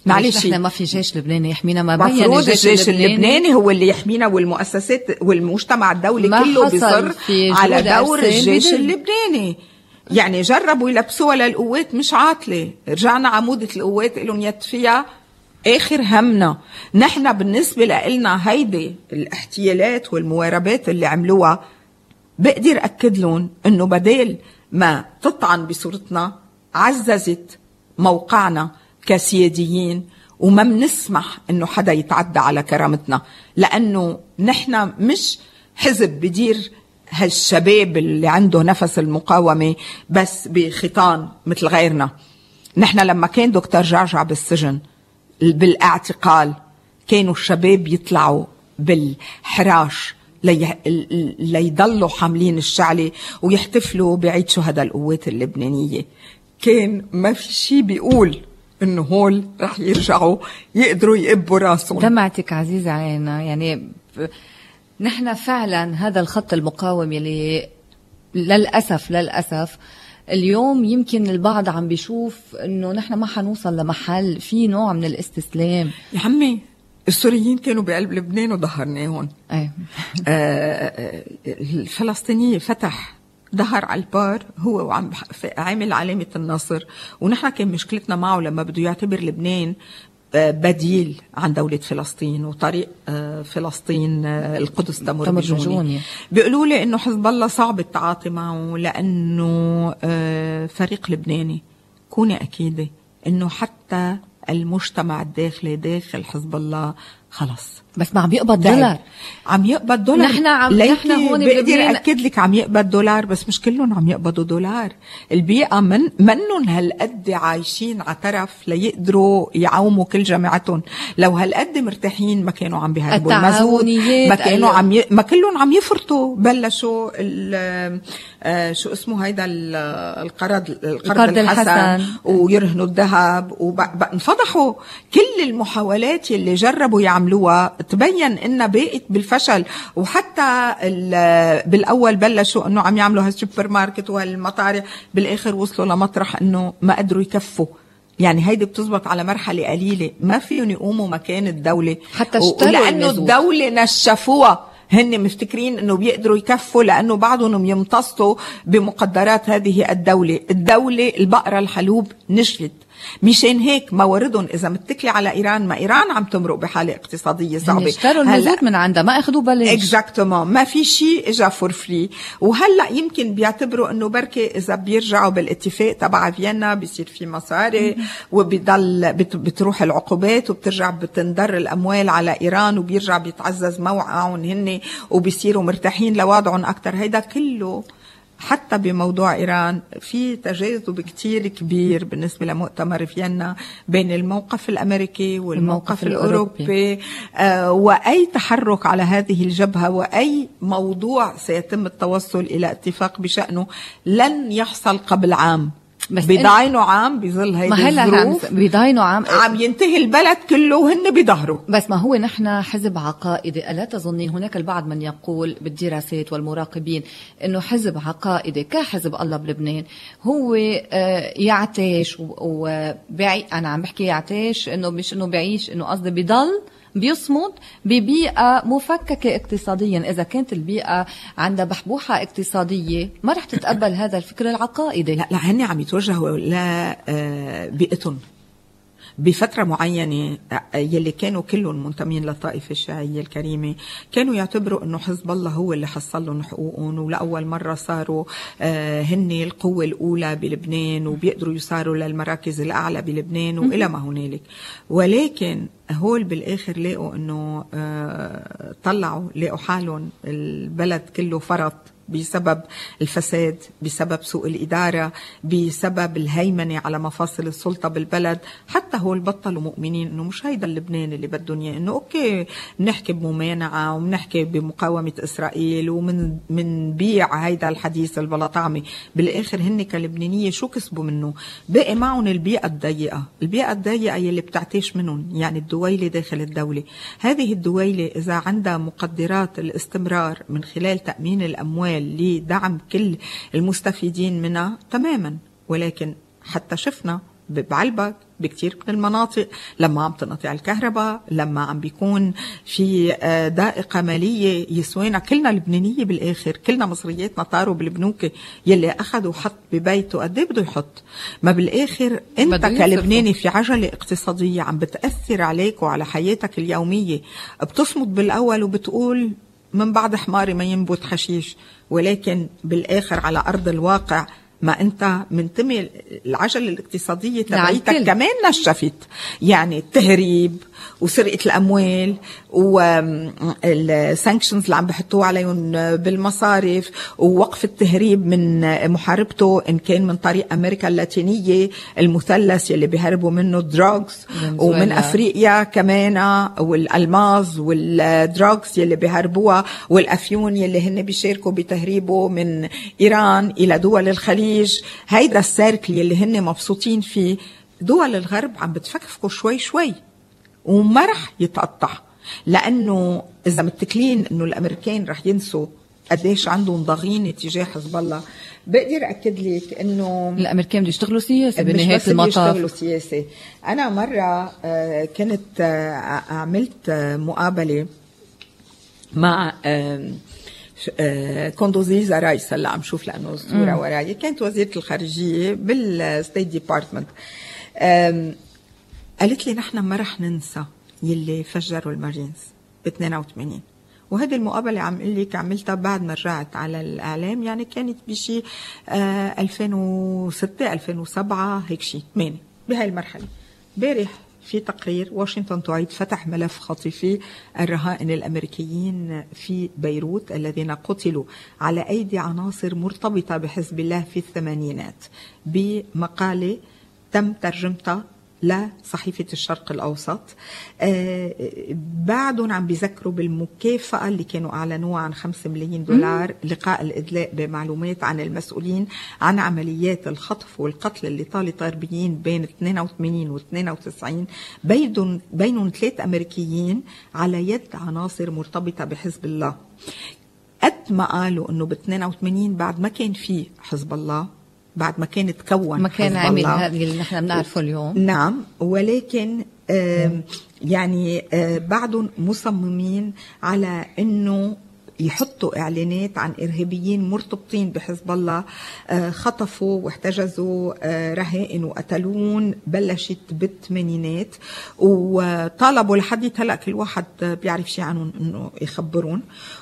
معلش احنا ما في جيش لبناني يحمينا، ما بين مفروض الجيش اللبناني, اللبناني هو اللي يحمينا، والمؤسسات والمجتمع الدولي كله بيصر على دور الجيش اللبناني. يعني جربوا يلبسوها للقوات مش عاطلة، رجعنا عمودة القوات لهم يد فيها آخر همنا. نحن بالنسبة لنا هيدي الاحتيالات والمواربات اللي عملوها بقدر أكد لهم أنه بدل ما تطعن بصورتنا عززت موقعنا كسياديين، وما بنسمح أنه حدا يتعدى على كرامتنا، لأنه نحن مش حزب بدير هالشباب اللي عنده نفس المقاومة بس بخيطان مثل غيرنا. نحن لما كان دكتور جعجع بالسجن بالاعتقال كانوا الشباب يطلعوا بالحراش لي... ليضلوا حاملين الشعلة ويحتفلوا بعيد شهداء القوات اللبنانية. كان ما في شي بيقول انه هول رح يرجعوا يقدروا يقبوا راسهم. دمعتك عزيزة علينا. يعني ب... نحن فعلا هذا الخط المقاوم يلي للأسف للأسف اليوم يمكن البعض عم بيشوف انه نحن ما حنوصل لمحل في نوع من الاستسلام. يا عمي السوريين كانوا بقلب لبنان وظهرناهم. ايه. آه الفلسطينية فتح ظهر على البار هو وعم عامل علامة النصر، ونحن كان مشكلتنا معه لما بده يعتبر لبنان بديل عن دولة فلسطين وطريق فلسطين القدس تمر بجوني. بيقولوا لي انه حزب الله صعب التعاطي معه لانه فريق لبناني. كوني اكيدة انه حتى المجتمع الداخلي داخل حزب الله خلص بس ما عم يقبض دولار. عم يقبض دولار. نحن عم نحن هون بقدر اكد لك عم يقبض دولار، بس مش كلهم عم يقبضوا دولار. البيئه من منن هالقد عايشين على طرف ليقدروا يعوموا كل جماعتهم. لو هالقد مرتاحين ما كانوا عم بيهربوا المزود، ما كانوا عم ي... ما كلهم عم يفرطوا. بلشوا ال... آه شو اسمه هيدا القرض القرض الحسن, الحسن ويرهنوا الذهب وانفضحوا. كل المحاولات اللي جربوا يعملوها تبين انها باقت بالفشل. وحتى بالاول بلشوا انه عم يعملوا هالسوبر ماركت وهالمطارح، بالاخر وصلوا لمطرح انه ما قدروا يكفوا. يعني هيدي بتزبط على مرحله قليله، ما فيهم يقوموا مكان الدوله حتى اشتروا لانه الدوله نشفوها. هن مفتكرين انه بيقدروا يكفوا لانه بعضهم يمتصوا بمقدرات هذه الدوله. الدوله البقره الحلوب نشفت. مشان هيك مواردهم اذا متكله على ايران، ما ايران عم تمرق بحاله اقتصاديه صعبه. اشتروا المزود من عندها، ما اخذوا بلاش. اكزاكتومون، ما في شيء اجى فور فري. وهلا يمكن بيعتبروا انه بركي اذا بيرجعوا بالاتفاق تبع فيينا بيصير في مصاري وبيضل بتروح العقوبات وبترجع بتندر الاموال على ايران وبيرجع بيتعزز موقعهم هن وبيصيروا مرتاحين لوضعهم اكثر. هيدا كله حتى بموضوع إيران في تجاذب كتير كبير بالنسبة لمؤتمر فيينا بين الموقف الأمريكي والموقف الأوروبي, الأوروبي. آه وأي تحرك على هذه الجبهة وأي موضوع سيتم التوصل إلى اتفاق بشأنه لن يحصل قبل عام. بيضاينوا عام بظل هيدي الظروف، بيضاينوا عام عم ينتهي البلد كله وهن بيظهروا. بس ما هو نحن حزب عقائدي. ألا تظنين هناك البعض من يقول بالدراسات والمراقبين إنه حزب عقائدي كحزب الله بلبنان هو يعتيش وبيعي. أنا عم بحكي يعتيش إنه مش إنه بعيش، إنه قصدي بيضل بيصمد ببيئة مفككة اقتصاديا. إذا كانت البيئة عندها بحبوحة اقتصادية ما رح تتقبل هذا الفكر العقائدي. لا لا، هني عم يتوجهوا لبيئتهم بفترة معينة. يلي كانوا كلهم منتمين للطائفة الشيعية الكريمة كانوا يعتبروا انه حزب الله هو اللي حصل لهم حقوقهم، ولأول مرة صاروا هن القوة الأولى بلبنان وبيقدروا يصاروا للمراكز الأعلى بلبنان وإلى ما هنالك. ولكن هول بالآخر لقوا انه طلعوا لقوا حالهم البلد كله فرط بسبب الفساد، بسبب سوء الإدارة، بسبب الهيمنة على مفاصل السلطة بالبلد. حتى هو بطلوا مؤمنين إنه مش هيدا اللبنان اللي بدهم إياه، إنه أوكي بنحكي بممانعة وبنحكي بمقاومة إسرائيل ومن من بيع هيدا الحديث البلطعمي. بالآخر هن كلبنانية شو كسبوا منه؟ بقي معهم البيئة الضيقة، البيئة الضيقة يلي بتعتيش منهم، يعني الدويلة داخل الدولة. هذه الدويلة إذا عندها مقدرات الاستمرار من خلال تأمين الأموال لدعم كل المستفيدين منها تماما. ولكن حتى شفنا بعلبك بكتير من المناطق، لما عم تنقطع الكهرباء، لما عم بيكون في ضائقة مالية يسوينا كلنا لبنانية بالآخر، كلنا مصرياتنا طاروا بالبنوك، يلي أخذوا حط ببيته قد ايه بده يحط؟ ما بالآخر أنت كلبناني في عجلة اقتصادية عم بتأثر عليك وعلى حياتك اليومية، بتصمد بالأول وبتقول من بعد حماري ما ينبت حشيش، ولكن بالآخر على أرض الواقع ما أنت منتمي العجلة الاقتصادية تبعيتك كمان نشفت. يعني التهريب وسرقة الأموال والسانكشنز اللي عم بحطوه عليهم بالمصارف ووقف التهريب من محاربته إن كان من طريق أمريكا اللاتينية، المثلث يلي بيهربوا منه دراغز، ومن أفريقيا كمان والألماس والدراغز يلي بيهربوها، والأفيون يلي هن بيشاركوا بتهريبه من إيران إلى دول الخليج. هيدا السيركل يلي هن مبسوطين فيه، دول الغرب عم بتفكفكوا شوي شوي وما رح يتقطع، لأنه إذا متكلين إنه الأمريكان رح ينسوا قديش عندهم ضغينة تجاه حزب الله، بقدر أكد لك إنه الأمريكان بده يشتغلوا سياسة بنهاية المطاف. يشتغلوا سياسة. أنا مرة كنت عملت مقابلة مع كوندوزيزا رايس، اللي عم شوف لأنه الصورة وراي، كانت وزيرة الخارجية بالستيت ديبارتمنت. قالت لي نحن ما رح ننسى يلي فجروا المارينز ب اثنين وثمانين، وهذه المقابلة عم قل لك عملتها بعد ما رجعت على الإعلام، يعني كانت بشي ألفين وستة ألفين وسبعة هيك شي ثمانية بهاي المرحلة. بارح في تقرير واشنطن تعيد فتح ملف خاطفي الرهائن الأمريكيين في بيروت الذين قتلوا على أيدي عناصر مرتبطة بحزب الله في الثمانينات، بمقالة تم ترجمتها لصحيفة الشرق الأوسط. آه بعدهم عم بيذكروا بالمكافأة اللي كانوا أعلنوها عن خمسة ملايين دولار لقاء الإدلاء بمعلومات عن المسؤولين عن عمليات الخطف والقتل اللي طالت غربيين بين اثنين وثمانين و اثنين وتسعين، بينهم بينهم ثلاث أمريكيين على يد عناصر مرتبطة بحزب الله. قد ما قالوا إنه ب اثنين وثمانين بعد ما كان في حزب الله، بعد ما كان تكون ما كان عامل هذا اللي نحن بنعرفه اليوم. نعم، ولكن يعني بعدهم مصممين على انه يحطوا اعلانات عن ارهابيين مرتبطين بحزب الله خطفوا واحتجزوا رهائن وقتلون، بلشت بالثمانينات، وطالبوا لحد هلا كل واحد بيعرف شيء عنهم انه يخبرون.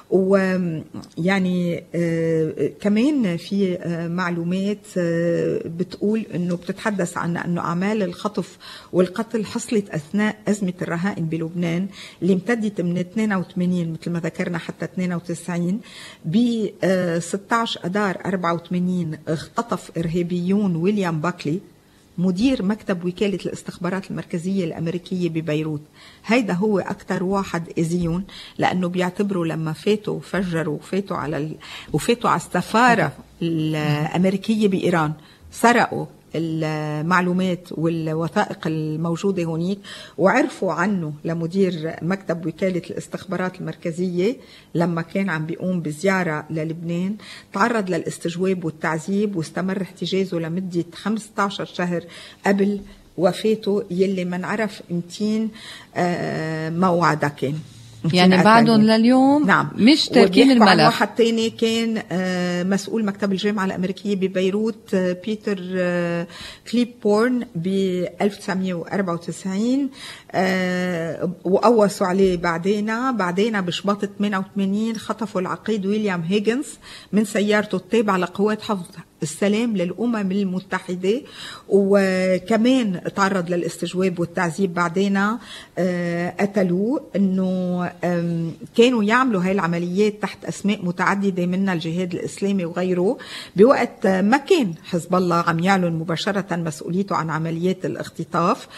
ويعني كمان في معلومات بتقول انه بتتحدث عن انه اعمال الخطف والقتل حصلت اثناء ازمه الرهائن بلبنان اللي امتدت من اثنين وثمانين مثل ما ذكرنا حتى اثنين وتسعين. ب ستة عشر اذار أربعة وثمانين اختطف ارهابيون ويليام باكلي مدير مكتب وكالة الاستخبارات المركزية الأمريكية ببيروت. هيدا هو أكتر واحد إزيون، لأنه بيعتبروا لما فاتوا فجروا وفاتوا على ال... وفاتوا على السفارة الأمريكية بإيران، سرقوا المعلومات والوثائق الموجودة هناك وعرفوا عنه لمدير مكتب وكالة الاستخبارات المركزية لما كان عم بيقوم بزيارة للبنان، تعرض للاستجواب والتعذيب واستمر احتجازه لمدة خمسة عشر شهر قبل وفاته يلي من عرف امتين موعدة كان. يعني بعدهم لليوم نعم. مش تاركين الملف. واحد تاني كان مسؤول مكتب الجامعة الأمريكية ببيروت بيتر كليبورن ب ألف وتسعمية وأربعة وتسعين، وقوصوا عليه بعدين بعدين بشباط ثمانية وثمانين خطفوا العقيد ويليام هيجنز من سيارته التابعة لقوات حفظ السلام للأمم المتحدة، وكمان تعرض للاستجواب والتعذيب. بعدين قتلوه. انه كانوا يعملوا هاي العمليات تحت اسماء متعددة منها الجهاد الاسلامي وغيره، بوقت ما كان حزب الله عم يعلن مباشرة مسؤوليته عن عمليات الاختطاف.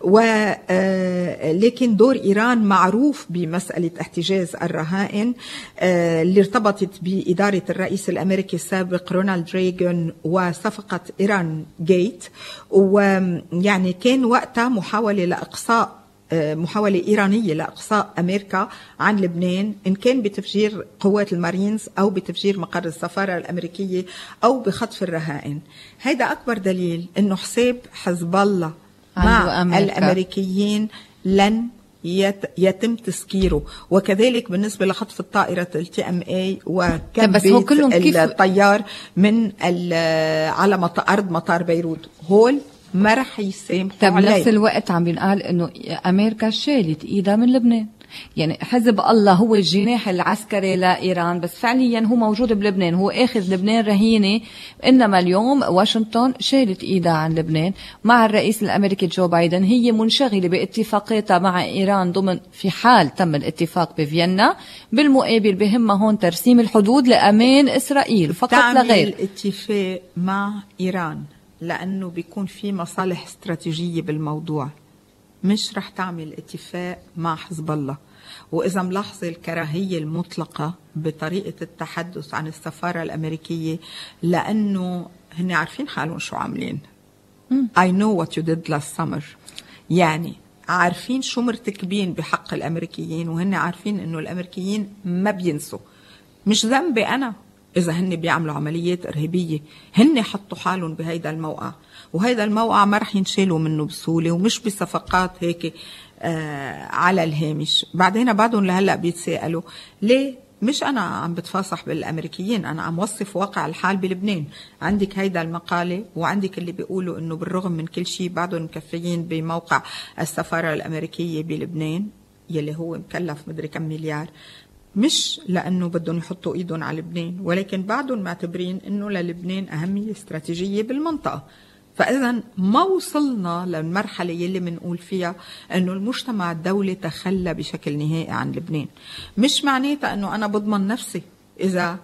ولكن دور ايران معروف بمسألة احتجاز الرهائن اللي ارتبطت بإدارة الرئيس الامريكي السابق رونالد ريغان وصفقة إيران جيت. ويعني كان وقتها محاولة لإقصاء محاولة إيرانية لإقصاء أمريكا عن لبنان، إن كان بتفجير قوات المارينز أو بتفجير مقر السفارة الأمريكية أو بخطف الرهائن. هيدا أكبر دليل إنه حساب حزب الله مع أمريكا. الأمريكيين لن يتم تسكيره، وكذلك بالنسبة لخطف الطائرة التي ام اي وكبت الطيار من على أرض مطار بيروت، هول ما رح يسامحوا عليه. بنفس الوقت عم بينقال انه امريكا شالت ايدها من لبنان، يعني حزب الله هو الجناح العسكري لإيران، بس فعليا هو موجود بلبنان، هو اخذ لبنان رهينة. انما اليوم واشنطن شالت ايدها عن لبنان مع الرئيس الامريكي جو بايدن، هي منشغلة باتفاقيتها مع ايران ضمن في حال تم الاتفاق بفيينا، بالمقابل بهمها هون ترسيم الحدود لأمان اسرائيل فقط لا غير. الاتفاق مع ايران لأنه بيكون في مصالح استراتيجية بالموضوع، مش رح تعمل اتفاق مع حزب الله. وإذا ملاحظة الكراهية المطلقة بطريقة التحدث عن السفارة الأمريكية، لأنه هن عارفين حالهم شو عاملين. I know what you did last summer، يعني عارفين شو مرتكبين بحق الأمريكيين، وهن عارفين إنه الأمريكيين ما بينسوا. مش ذنبي أنا إذا هن بيعملوا عمليات إرهابية، هن حطوا حالهم بهيدا الموقع، وهيدا الموقع ما رح ينشالوا منه بسهولة، ومش بصفقات هيك آه على الهامش. بعدين بعدهم لهلأ بيتساءلوا ليه. مش أنا عم بتفاصح بالأمريكيين، أنا عم وصف واقع الحال بلبنان. عندك هيدا المقالة، وعندك اللي بيقولوا إنه بالرغم من كل شيء بعدهم مكفيين بموقع السفارة الأمريكية بلبنان يلي هو مكلف مدري كم مليار، مش لأنه بدهم يحطوا إيدهم على لبنان، ولكن بعدهم معتبرين إنه للبنان أهمية استراتيجية بالمنطقة. فإذا ما وصلنا للمرحلة يلي منقول فيها إنه المجتمع الدولي تخلى بشكل نهائي عن لبنان. مش معناتها إنه أنا بضمن نفسي إذا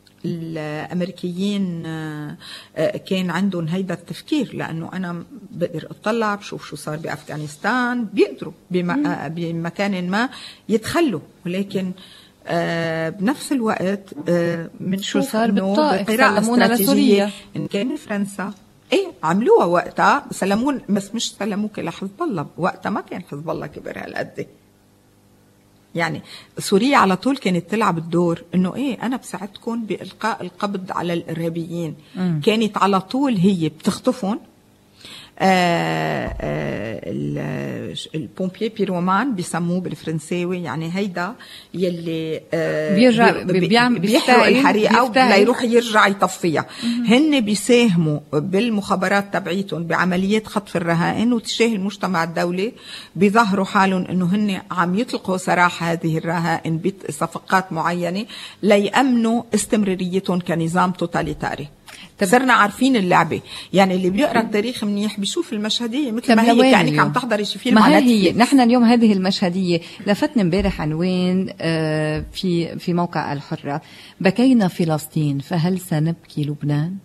الأمريكيين كان عندهم هيدا التفكير، لأنه أنا بقدر أطلع بشوف شو صار بأفغانستان، بيقدروا بمكان ما يتخلوا، ولكن آه بنفس الوقت آه من شو صار بالطائف سلمونا لسوريا. إن كان فرنسا ايه عملوها وقتها، سلمون بس مش سلموك لحزب الله، وقتها ما كان حزب الله كبر هالقد. يعني سوريا على طول كانت تلعب الدور انه ايه انا بساعدكم بإلقاء القبض على الإرهابيين. م. كانت على طول هي بتخطفهم. آه آه البومبيي بيرومان بيسموه بالفرنساوي، يعني هيدا يلي آه بيرجع بيعمل بيحرق الحريقه ولا يروح يرجع يطفيها. هن بيساهموا بالمخابرات تبعيتهم بعمليات خطف الرهائن، وتجاه المجتمع الدولي بيظهروا حالهم انه هن عم يطلقوا سراح هذه الرهائن بصفقات معينه ليأمنوا استمراريتهم كنظام توتاليتاري. صرنا عارفين اللعبة، يعني اللي بيقرأ التاريخ منيح بيشوف المشهدية مثل ما هي، كأنك عم تحضري شي فيلم على هي. نحن اليوم هذه المشهدية لفتنا امبارح عنوان في في موقع الحرة، بكينا فلسطين فهل سنبكي لبنان؟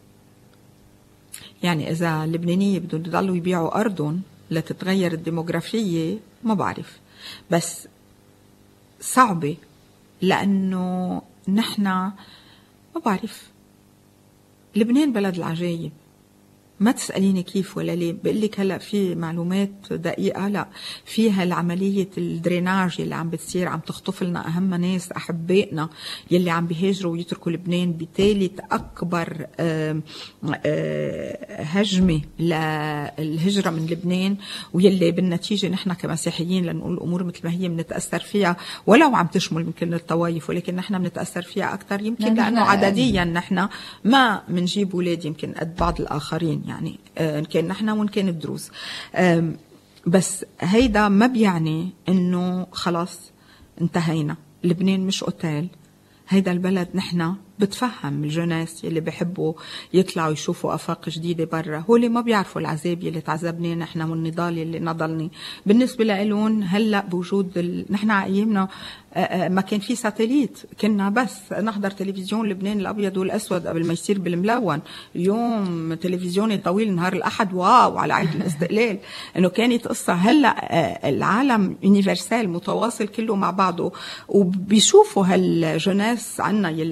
يعني إذا اللبنانية بدهم يضلوا يبيعوا أرضهم لتتغير الديموغرافية ما بعرف، بس صعبة لأنه نحن ما بعرف. لبنان بلد العجايب، ما تسأليني كيف ولا ليه. بقلك هلأ في معلومات دقيقة، لا فيها العملية الدريناج اللي عم بتصير، عم تخطف لنا أهم ناس أحبائنا يلي عم بيهاجروا ويتركوا لبنان بثالث أكبر آآ آآ هجمة للهجرة من لبنان، ويلي بالنتيجة نحن كمسيحيين لنقول الأمور مثل ما هي بنتأثر فيها، ولو عم تشمل يمكن الطوائف، ولكن نحن بنتأثر فيها أكثر يمكن لأنه عدديا نحن ما منجيب أولاد يمكن قد بعض الآخرين، يعني إن كان نحن وإن كان الدروز. بس هيدا ما بيعني إنه خلاص انتهينا. لبنان مش أوتيل، هيدا البلد نحن بتفهم الجناس اللي بيحبوا يطلعوا يشوفوا آفاق جديدة برا، هو اللي ما بيعرفوا العذاب اللي تعذبني نحن والنضال اللي نضلني. بالنسبة لهم هلأ بوجود ال... نحن أيامنا ما كان في ساتليت، كنا بس نحضر تلفزيون لبنان الأبيض والأسود قبل ما يصير بالملون. اليوم تلفزيوني طويل نهار الأحد، واو على عيد الاستقلال إنه كانت قصة. هلأ العالم يونيفرسال متواصل كله مع بعضه، وبيشوفوا هالجناس عنا يلي عايشين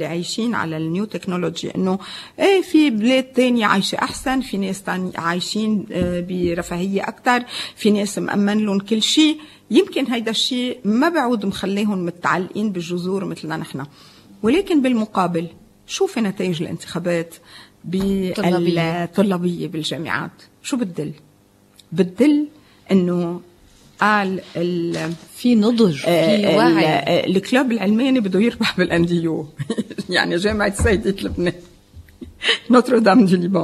ماشيين على النيو تكنولوجي، انه ايه في بلاد تانية عايشة احسن، في ناس تانية عايشين برفاهية اكتر، في ناس مأمن لهم كل شيء. يمكن هيدا الشيء ما بعود مخليهم متعلقين بالجذور مثلنا نحن. ولكن بالمقابل شوفي نتائج الانتخابات بالطلابية بالجامعات شو بتدل؟ بتدل انه قال في نضج، في وعي. الكلاب العلماني بده يربح بالانديو يعني جامعة سيدة لبنان نوتردام دي ليبان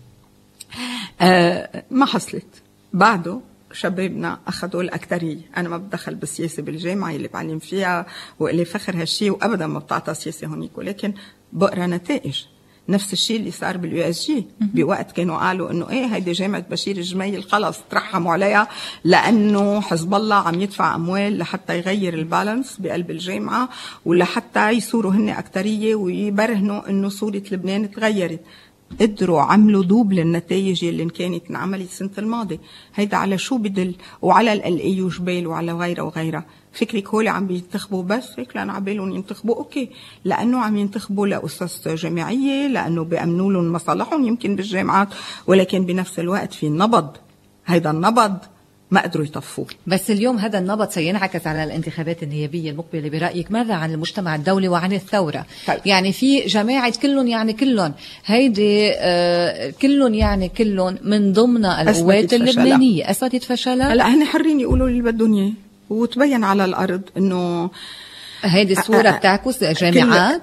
آه ما حصلت. بعده شبابنا أخذوا الأكترية. أنا ما بدخل بالسياسة بالجامعة اللي بعلم فيها وإلي فخر هالشي، وأبدا ما بتعطى سياسة هونيك، ولكن بقرأ نتائج. نفس الشيء اللي صار باليو اس جي بوقت كانوا قالوا انه ايه هيدي جامعة بشير الجميل خلص ترحموا عليها لانه حزب الله عم يدفع اموال لحتى يغير البالانس بقلب الجامعة ولحتى يصوروا هن اكترية ويبرهنوا انه صورة لبنان تغيرت. قدروا عملوا دوبل النتائج اللي كانت انعملت السنة الماضية. هيدا على شو بدل؟ وعلى القلقية وجبال وعلى غيرها وغيرها. فكرك هولي عم بينتخبوا بس هيك لأن عبالهم ينتخبوا أوكي، لأنه عم ينتخبوا لأسس جامعية، لأنه بيأمنوا لهم مصالحهم يمكن بالجامعات، ولكن بنفس الوقت في نبض. هيدا النبض ما قدروا يطفوه. بس اليوم هذا النبض سينعكس على الانتخابات النيابية المقبلة برأيك. ماذا عن المجتمع الدولي وعن الثورة؟ طيب. يعني في جماعة كلهم يعني كلهم هيدي آه كلهم يعني كلهم من ضمن القوات اللبنانية أثبتت فشلها. هلا هن حرين يقولوا اللي بدهم اياه وتبين على الأرض إنه هيدي الصورة بتعكس جامعات.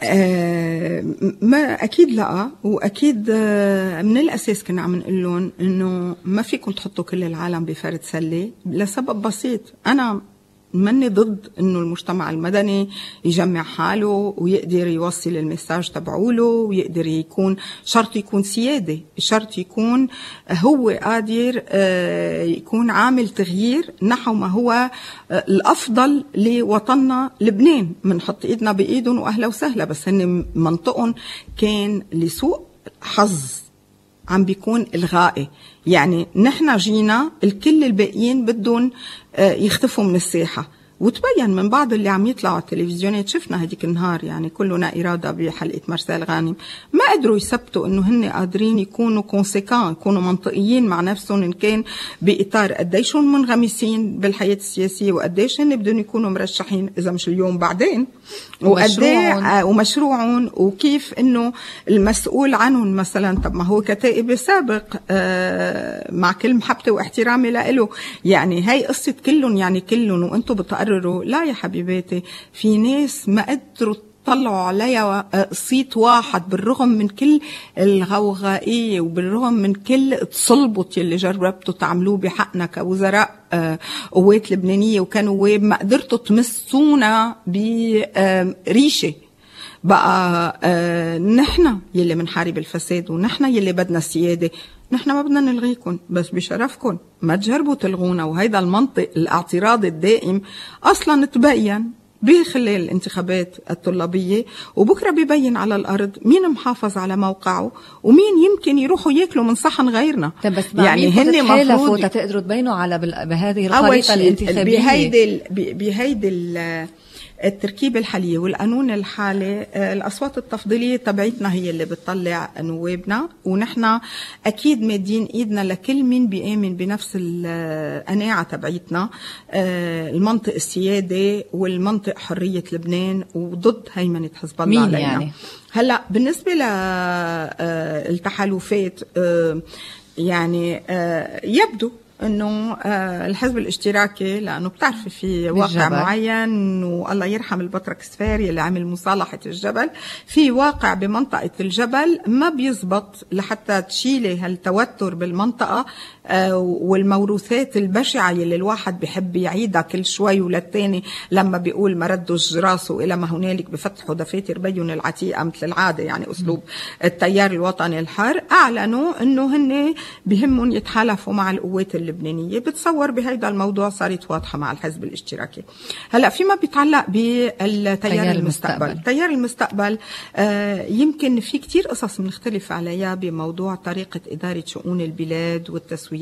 آه ما أكيد لا، وأكيد آه من الأساس كنا عم نقول لهم إنه ما فيكم تحطوا كل العالم بفرد سلة لسبب بسيط. أنا مني ضد إنه المجتمع المدني يجمع حاله ويقدر يوصل المساج تبعوله ويقدر يكون، شرط يكون سيادة، شرط يكون هو قادر يكون عامل تغيير نحو ما هو الأفضل لوطننا لبنان. منحط إيدنا بإيدهم وأهلا وسهلا، بس هن منطقهم كان لسوء حظ عم بيكون الغائي. يعني نحن جينا الكل الباقيين بدهم يختفوا من الساحة، وتبين من بعض اللي عم يطلعوا على التلفزيونات. شفنا هديك النهار يعني كلنا إرادة بحلقة مرسال غانم، ما قدروا يثبتوا إنه هن قادرين يكونوا كونسيكان، يكونوا منطقيين مع نفسهم، إن كان بإطار قديش هم منغمسين بالحياة السياسية وقديش هن بدهم يكونوا مرشحين إذا مش اليوم بعدين، وقديه ومشروعهم، وكيف إنه المسؤول عنهم مثلا. طب ما هو كتائب سابق آه مع كل محبتي واحترامي له، يعني هاي قصة كلهم يعني كلهم وأنتم بتقرروا. لا يا حبيباتي، في ناس ما قدروا طلعوا عليها صيت واحد بالرغم من كل الغوغائية وبالرغم من كل التصلبط اللي جربتوا تعملوه بحقنا كوزراء قوات لبنانية وكنواب. ما قدرتوا تمسونا بريشة. بقى نحن يلي منحارب الفساد ونحن يلي بدنا السيادة. نحن ما بدنا نلغيكم، بس بشرفكم ما تجربوا تلغونا. وهيدا المنطق الاعتراض الدائم أصلا تبين بخلال الانتخابات الطلابية، وبكرة بيبين على الأرض مين محافظ على موقعه ومين يمكن يروحوا ياكلوا من صحن غيرنا. يعني هن مفروض تقدروا تبينوا على بهذه الخريطة الانتخابية. بهيدي بهيدي التركيبة الحالية والقانون الحالي، الأصوات التفضيلية تبعتنا هي اللي بتطلع نوابنا، ونحن أكيد مادين إيدنا لكل من بيآمن بنفس القناعة تبعتنا، المنطق السيادة والمنطق حرية لبنان وضد هيمنة حزب الله علينا. يعني هلا بالنسبة للتحالفات يعني يبدو انه الحزب الاشتراكي، لانه بتعرفي في واقع الجبل. معين، والله يرحم البطرك السفاري اللي عمل مصالحة الجبل، في واقع بمنطقة الجبل ما بيزبط لحتى تشيلي هالتوتر بالمنطقة والموروثات البشعة اللي الواحد بيحب يعيدها كل شوي وللتاني. لما بيقول ما ردش راسه إلى ما هنالك بفتحوا دفاتر بيون العتيقة مثل العادة، يعني أسلوب التيار الوطني الحر. أعلنوا أنه هن بهمهم يتحالفوا مع القوات اللبنانية. بتصور بهيدا الموضوع صارت واضحة مع الحزب الاشتراكي. هلأ فيما بيتعلق بالتيار المستقبل، تيار المستقبل آه يمكن في كتير قصص بنختلف عليها بموضوع طريقة إدارة شؤون البلاد والتسويات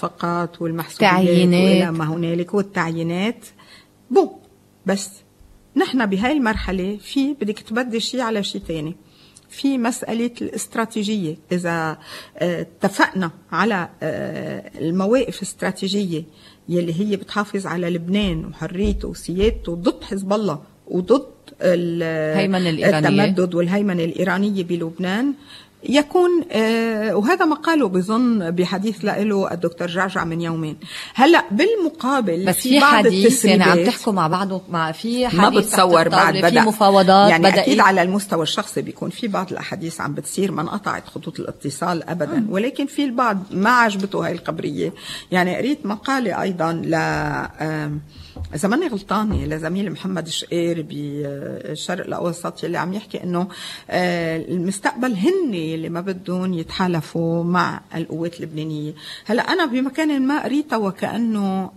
والصفقات والمحسوبيات وإلى ما هنالك والتعيينات. بو بس نحن بهاي المرحلة في بدك تبدي شيء على شيء تاني. في مسألة الاستراتيجية، إذا اتفقنا على المواقف الاستراتيجية يلي هي بتحافظ على لبنان وحريته وسيادته ضد حزب الله وضد التمدد والهيمنة الإيرانية بلبنان، يكون آه وهذا ما قاله بظن بحديث له الدكتور جعجع من يومين. هلا بالمقابل بس في بعض التسريبات يعني عم تحكوا مع بعض، مع في حديث ما بتصور بعد بدأ في مفاوضات يعني بدأ أكيد على المستوى الشخصي بيكون في بعض الأحاديث عم بتصير، ما انقطعت خطوط الاتصال أبدا م. ولكن في البعض ما عجبته هاي الخبرية. يعني قريت مقالة أيضا ل آه إذا ماني غلطانة لزميل محمد شقير بالشرق الأوسط اللي عم يحكي إنه المستقبل هن اللي ما بدهم يتحالفوا مع القوات اللبنانية. هلا أنا بمكان ما قريتها وكأنه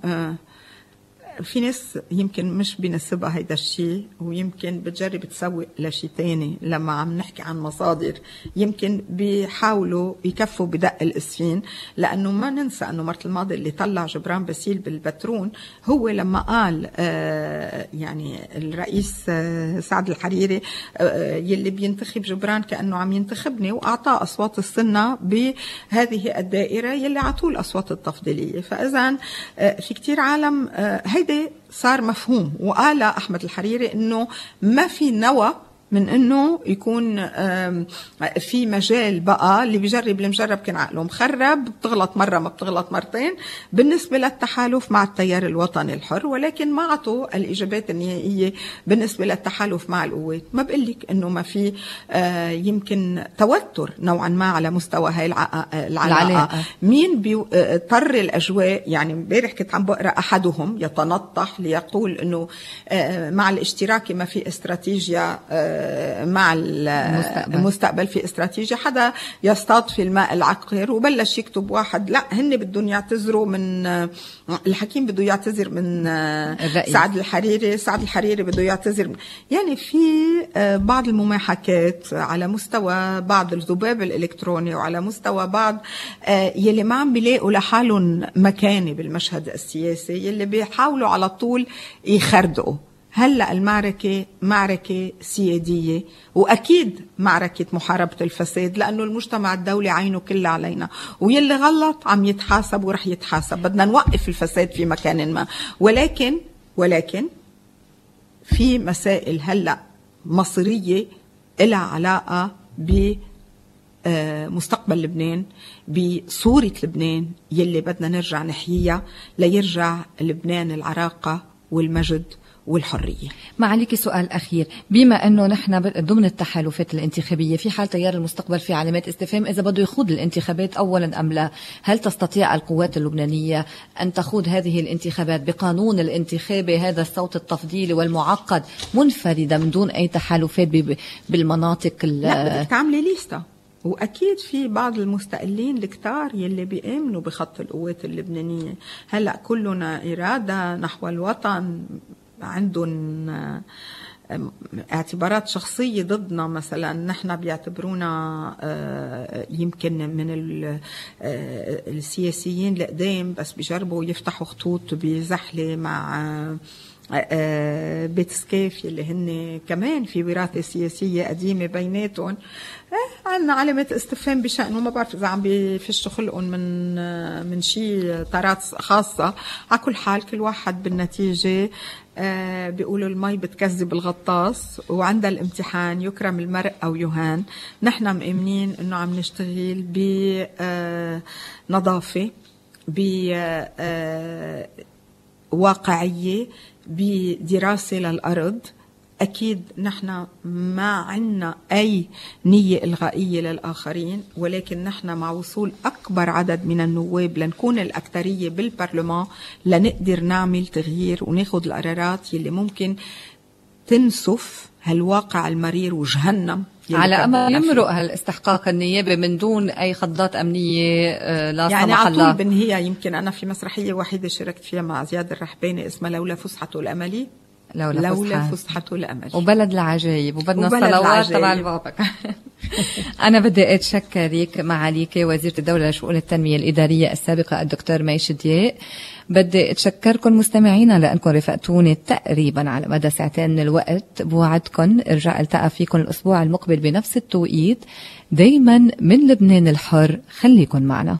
في ناس يمكن مش بينسبها هيدا الشيء، ويمكن بتجرب تسوق لشيء تاني. لما عم نحكي عن مصادر يمكن بيحاولوا يكفوا بدق الاسفين، لانه ما ننسى انه مرة الماضي اللي طلع جبران باسيل بالبترون هو لما قال آه يعني الرئيس آه سعد الحريري آه يلي بينتخب جبران كأنه عم ينتخبني، واعطاه اصوات السنة بهذه الدائرة يلي عطوه الاصوات التفضيلية. فاذا آه في كتير عالم آه هيدا صار مفهوم. وقال أحمد الحريري إنه ما في نوى من إنه يكون في مجال بقى اللي بيجرب المجرب كان عقله مخرب، بتغلط مرة ما بتغلط مرتين بالنسبة للتحالف مع التيار الوطني الحر، ولكن ما عطوا الإجابات النهائية بالنسبة للتحالف مع القوات. ما بقلك إنه ما في يمكن توتر نوعا ما على مستوى هاي العلاقة. مين بيضطر الأجواء؟ يعني امبارح كنت عم بقرأ أحدهم يتنطح ليقول إنه مع الاشتراك ما في استراتيجيا مع المستقبل. المستقبل في استراتيجية. حدا يصطاد في الماء العقر وبلش يكتب واحد لا هن بدهم يعتذروا من الحكيم، بده يعتذر من الرئيس. سعد الحريري سعد الحريري بده يعتذر من. يعني في بعض المماحكات على مستوى بعض الذباب الإلكتروني وعلى مستوى بعض يلي ما عم بيلاقوا لحالهم مكانة بالمشهد السياسي، يلي بيحاولوا على طول يخردقوا. هلأ المعركة معركة سيادية، وأكيد معركة محاربة الفساد، لأنه المجتمع الدولي عينه كلها علينا، ويلي غلط عم يتحاسب ورح يتحاسب. بدنا نوقف الفساد في مكان ما، ولكن ولكن في مسائل هلأ مصيرية إلها علاقة بمستقبل لبنان، بصورة لبنان يلي بدنا نرجع نحييها ليرجع لبنان العراقة والمجد والحرية. ما عليك سؤال أخير، بما أنه نحن ضمن التحالفات الانتخابية في حال تيار المستقبل في علامات استفهام إذا بده يخوض الانتخابات أولا أم لا، هل تستطيع القوات اللبنانية أن تخوض هذه الانتخابات بقانون الانتخابي هذا الصوت التفضيلي والمعقد منفردة من دون أي تحالفات بالمناطق؟ لا، بدك تعملي ليستا. وأكيد في بعض المستقلين الكتار يلي بيأمنوا بخط القوات اللبنانية. هلأ كلنا إرادة نحو الوطن، عندهم اعتبارات شخصية ضدنا. مثلا نحن بيعتبرونا يمكن من السياسيين القدام، بس بيجربوا يفتحوا خطوط بزحلة مع بيت سكيف يلي هن كمان في وراثة سياسية قديمة بيناتهم. عندنا علامة استفهام بشأنه، ما بعرف إذا عم بيفشوا خلقهم من من شيء طارات خاصة. على كل حال كل واحد بالنتيجة آه بيقولوا المي بتكذب الغطاس، وعند الامتحان يكرم المرء أو يهان. نحن مؤمنين إنه عم نشتغل بنظافة، بواقعية، بدراسة للأرض. أكيد نحن ما عنا أي نية إلغائية للآخرين، ولكن نحن مع وصول أكبر عدد من النواب لنكون الأكثرية بالبرلمان لنقدر نعمل تغيير وناخد القرارات يلي ممكن تنسف هالواقع المرير وجهنم على أمل يمرق هالاستحقاق النيابي من دون أي خضات أمنية لا يعني سمح الله. على طول بنهيها. يمكن أنا في مسرحية وحيدة شاركت فيها مع زياد الرحباني اسمها لولا فسحته الأملي. لولا, لولا فسحة. فسحة الأمل. وبلد العجايب وبدنا وبلد الصلوات العجايب. تبع البابا. أنا بدي أتشكرك معاليك وزيرة الدولة لشؤون التنمية الإدارية السابقة الدكتور ميش دياق. بدي أتشكركم مستمعينا لأنكم رفقتوني تقريبا على مدى ساعتين من الوقت. بوعدكم ارجع التقى فيكم الأسبوع المقبل بنفس التوقيت. دايما من لبنان الحر، خليكن معنا.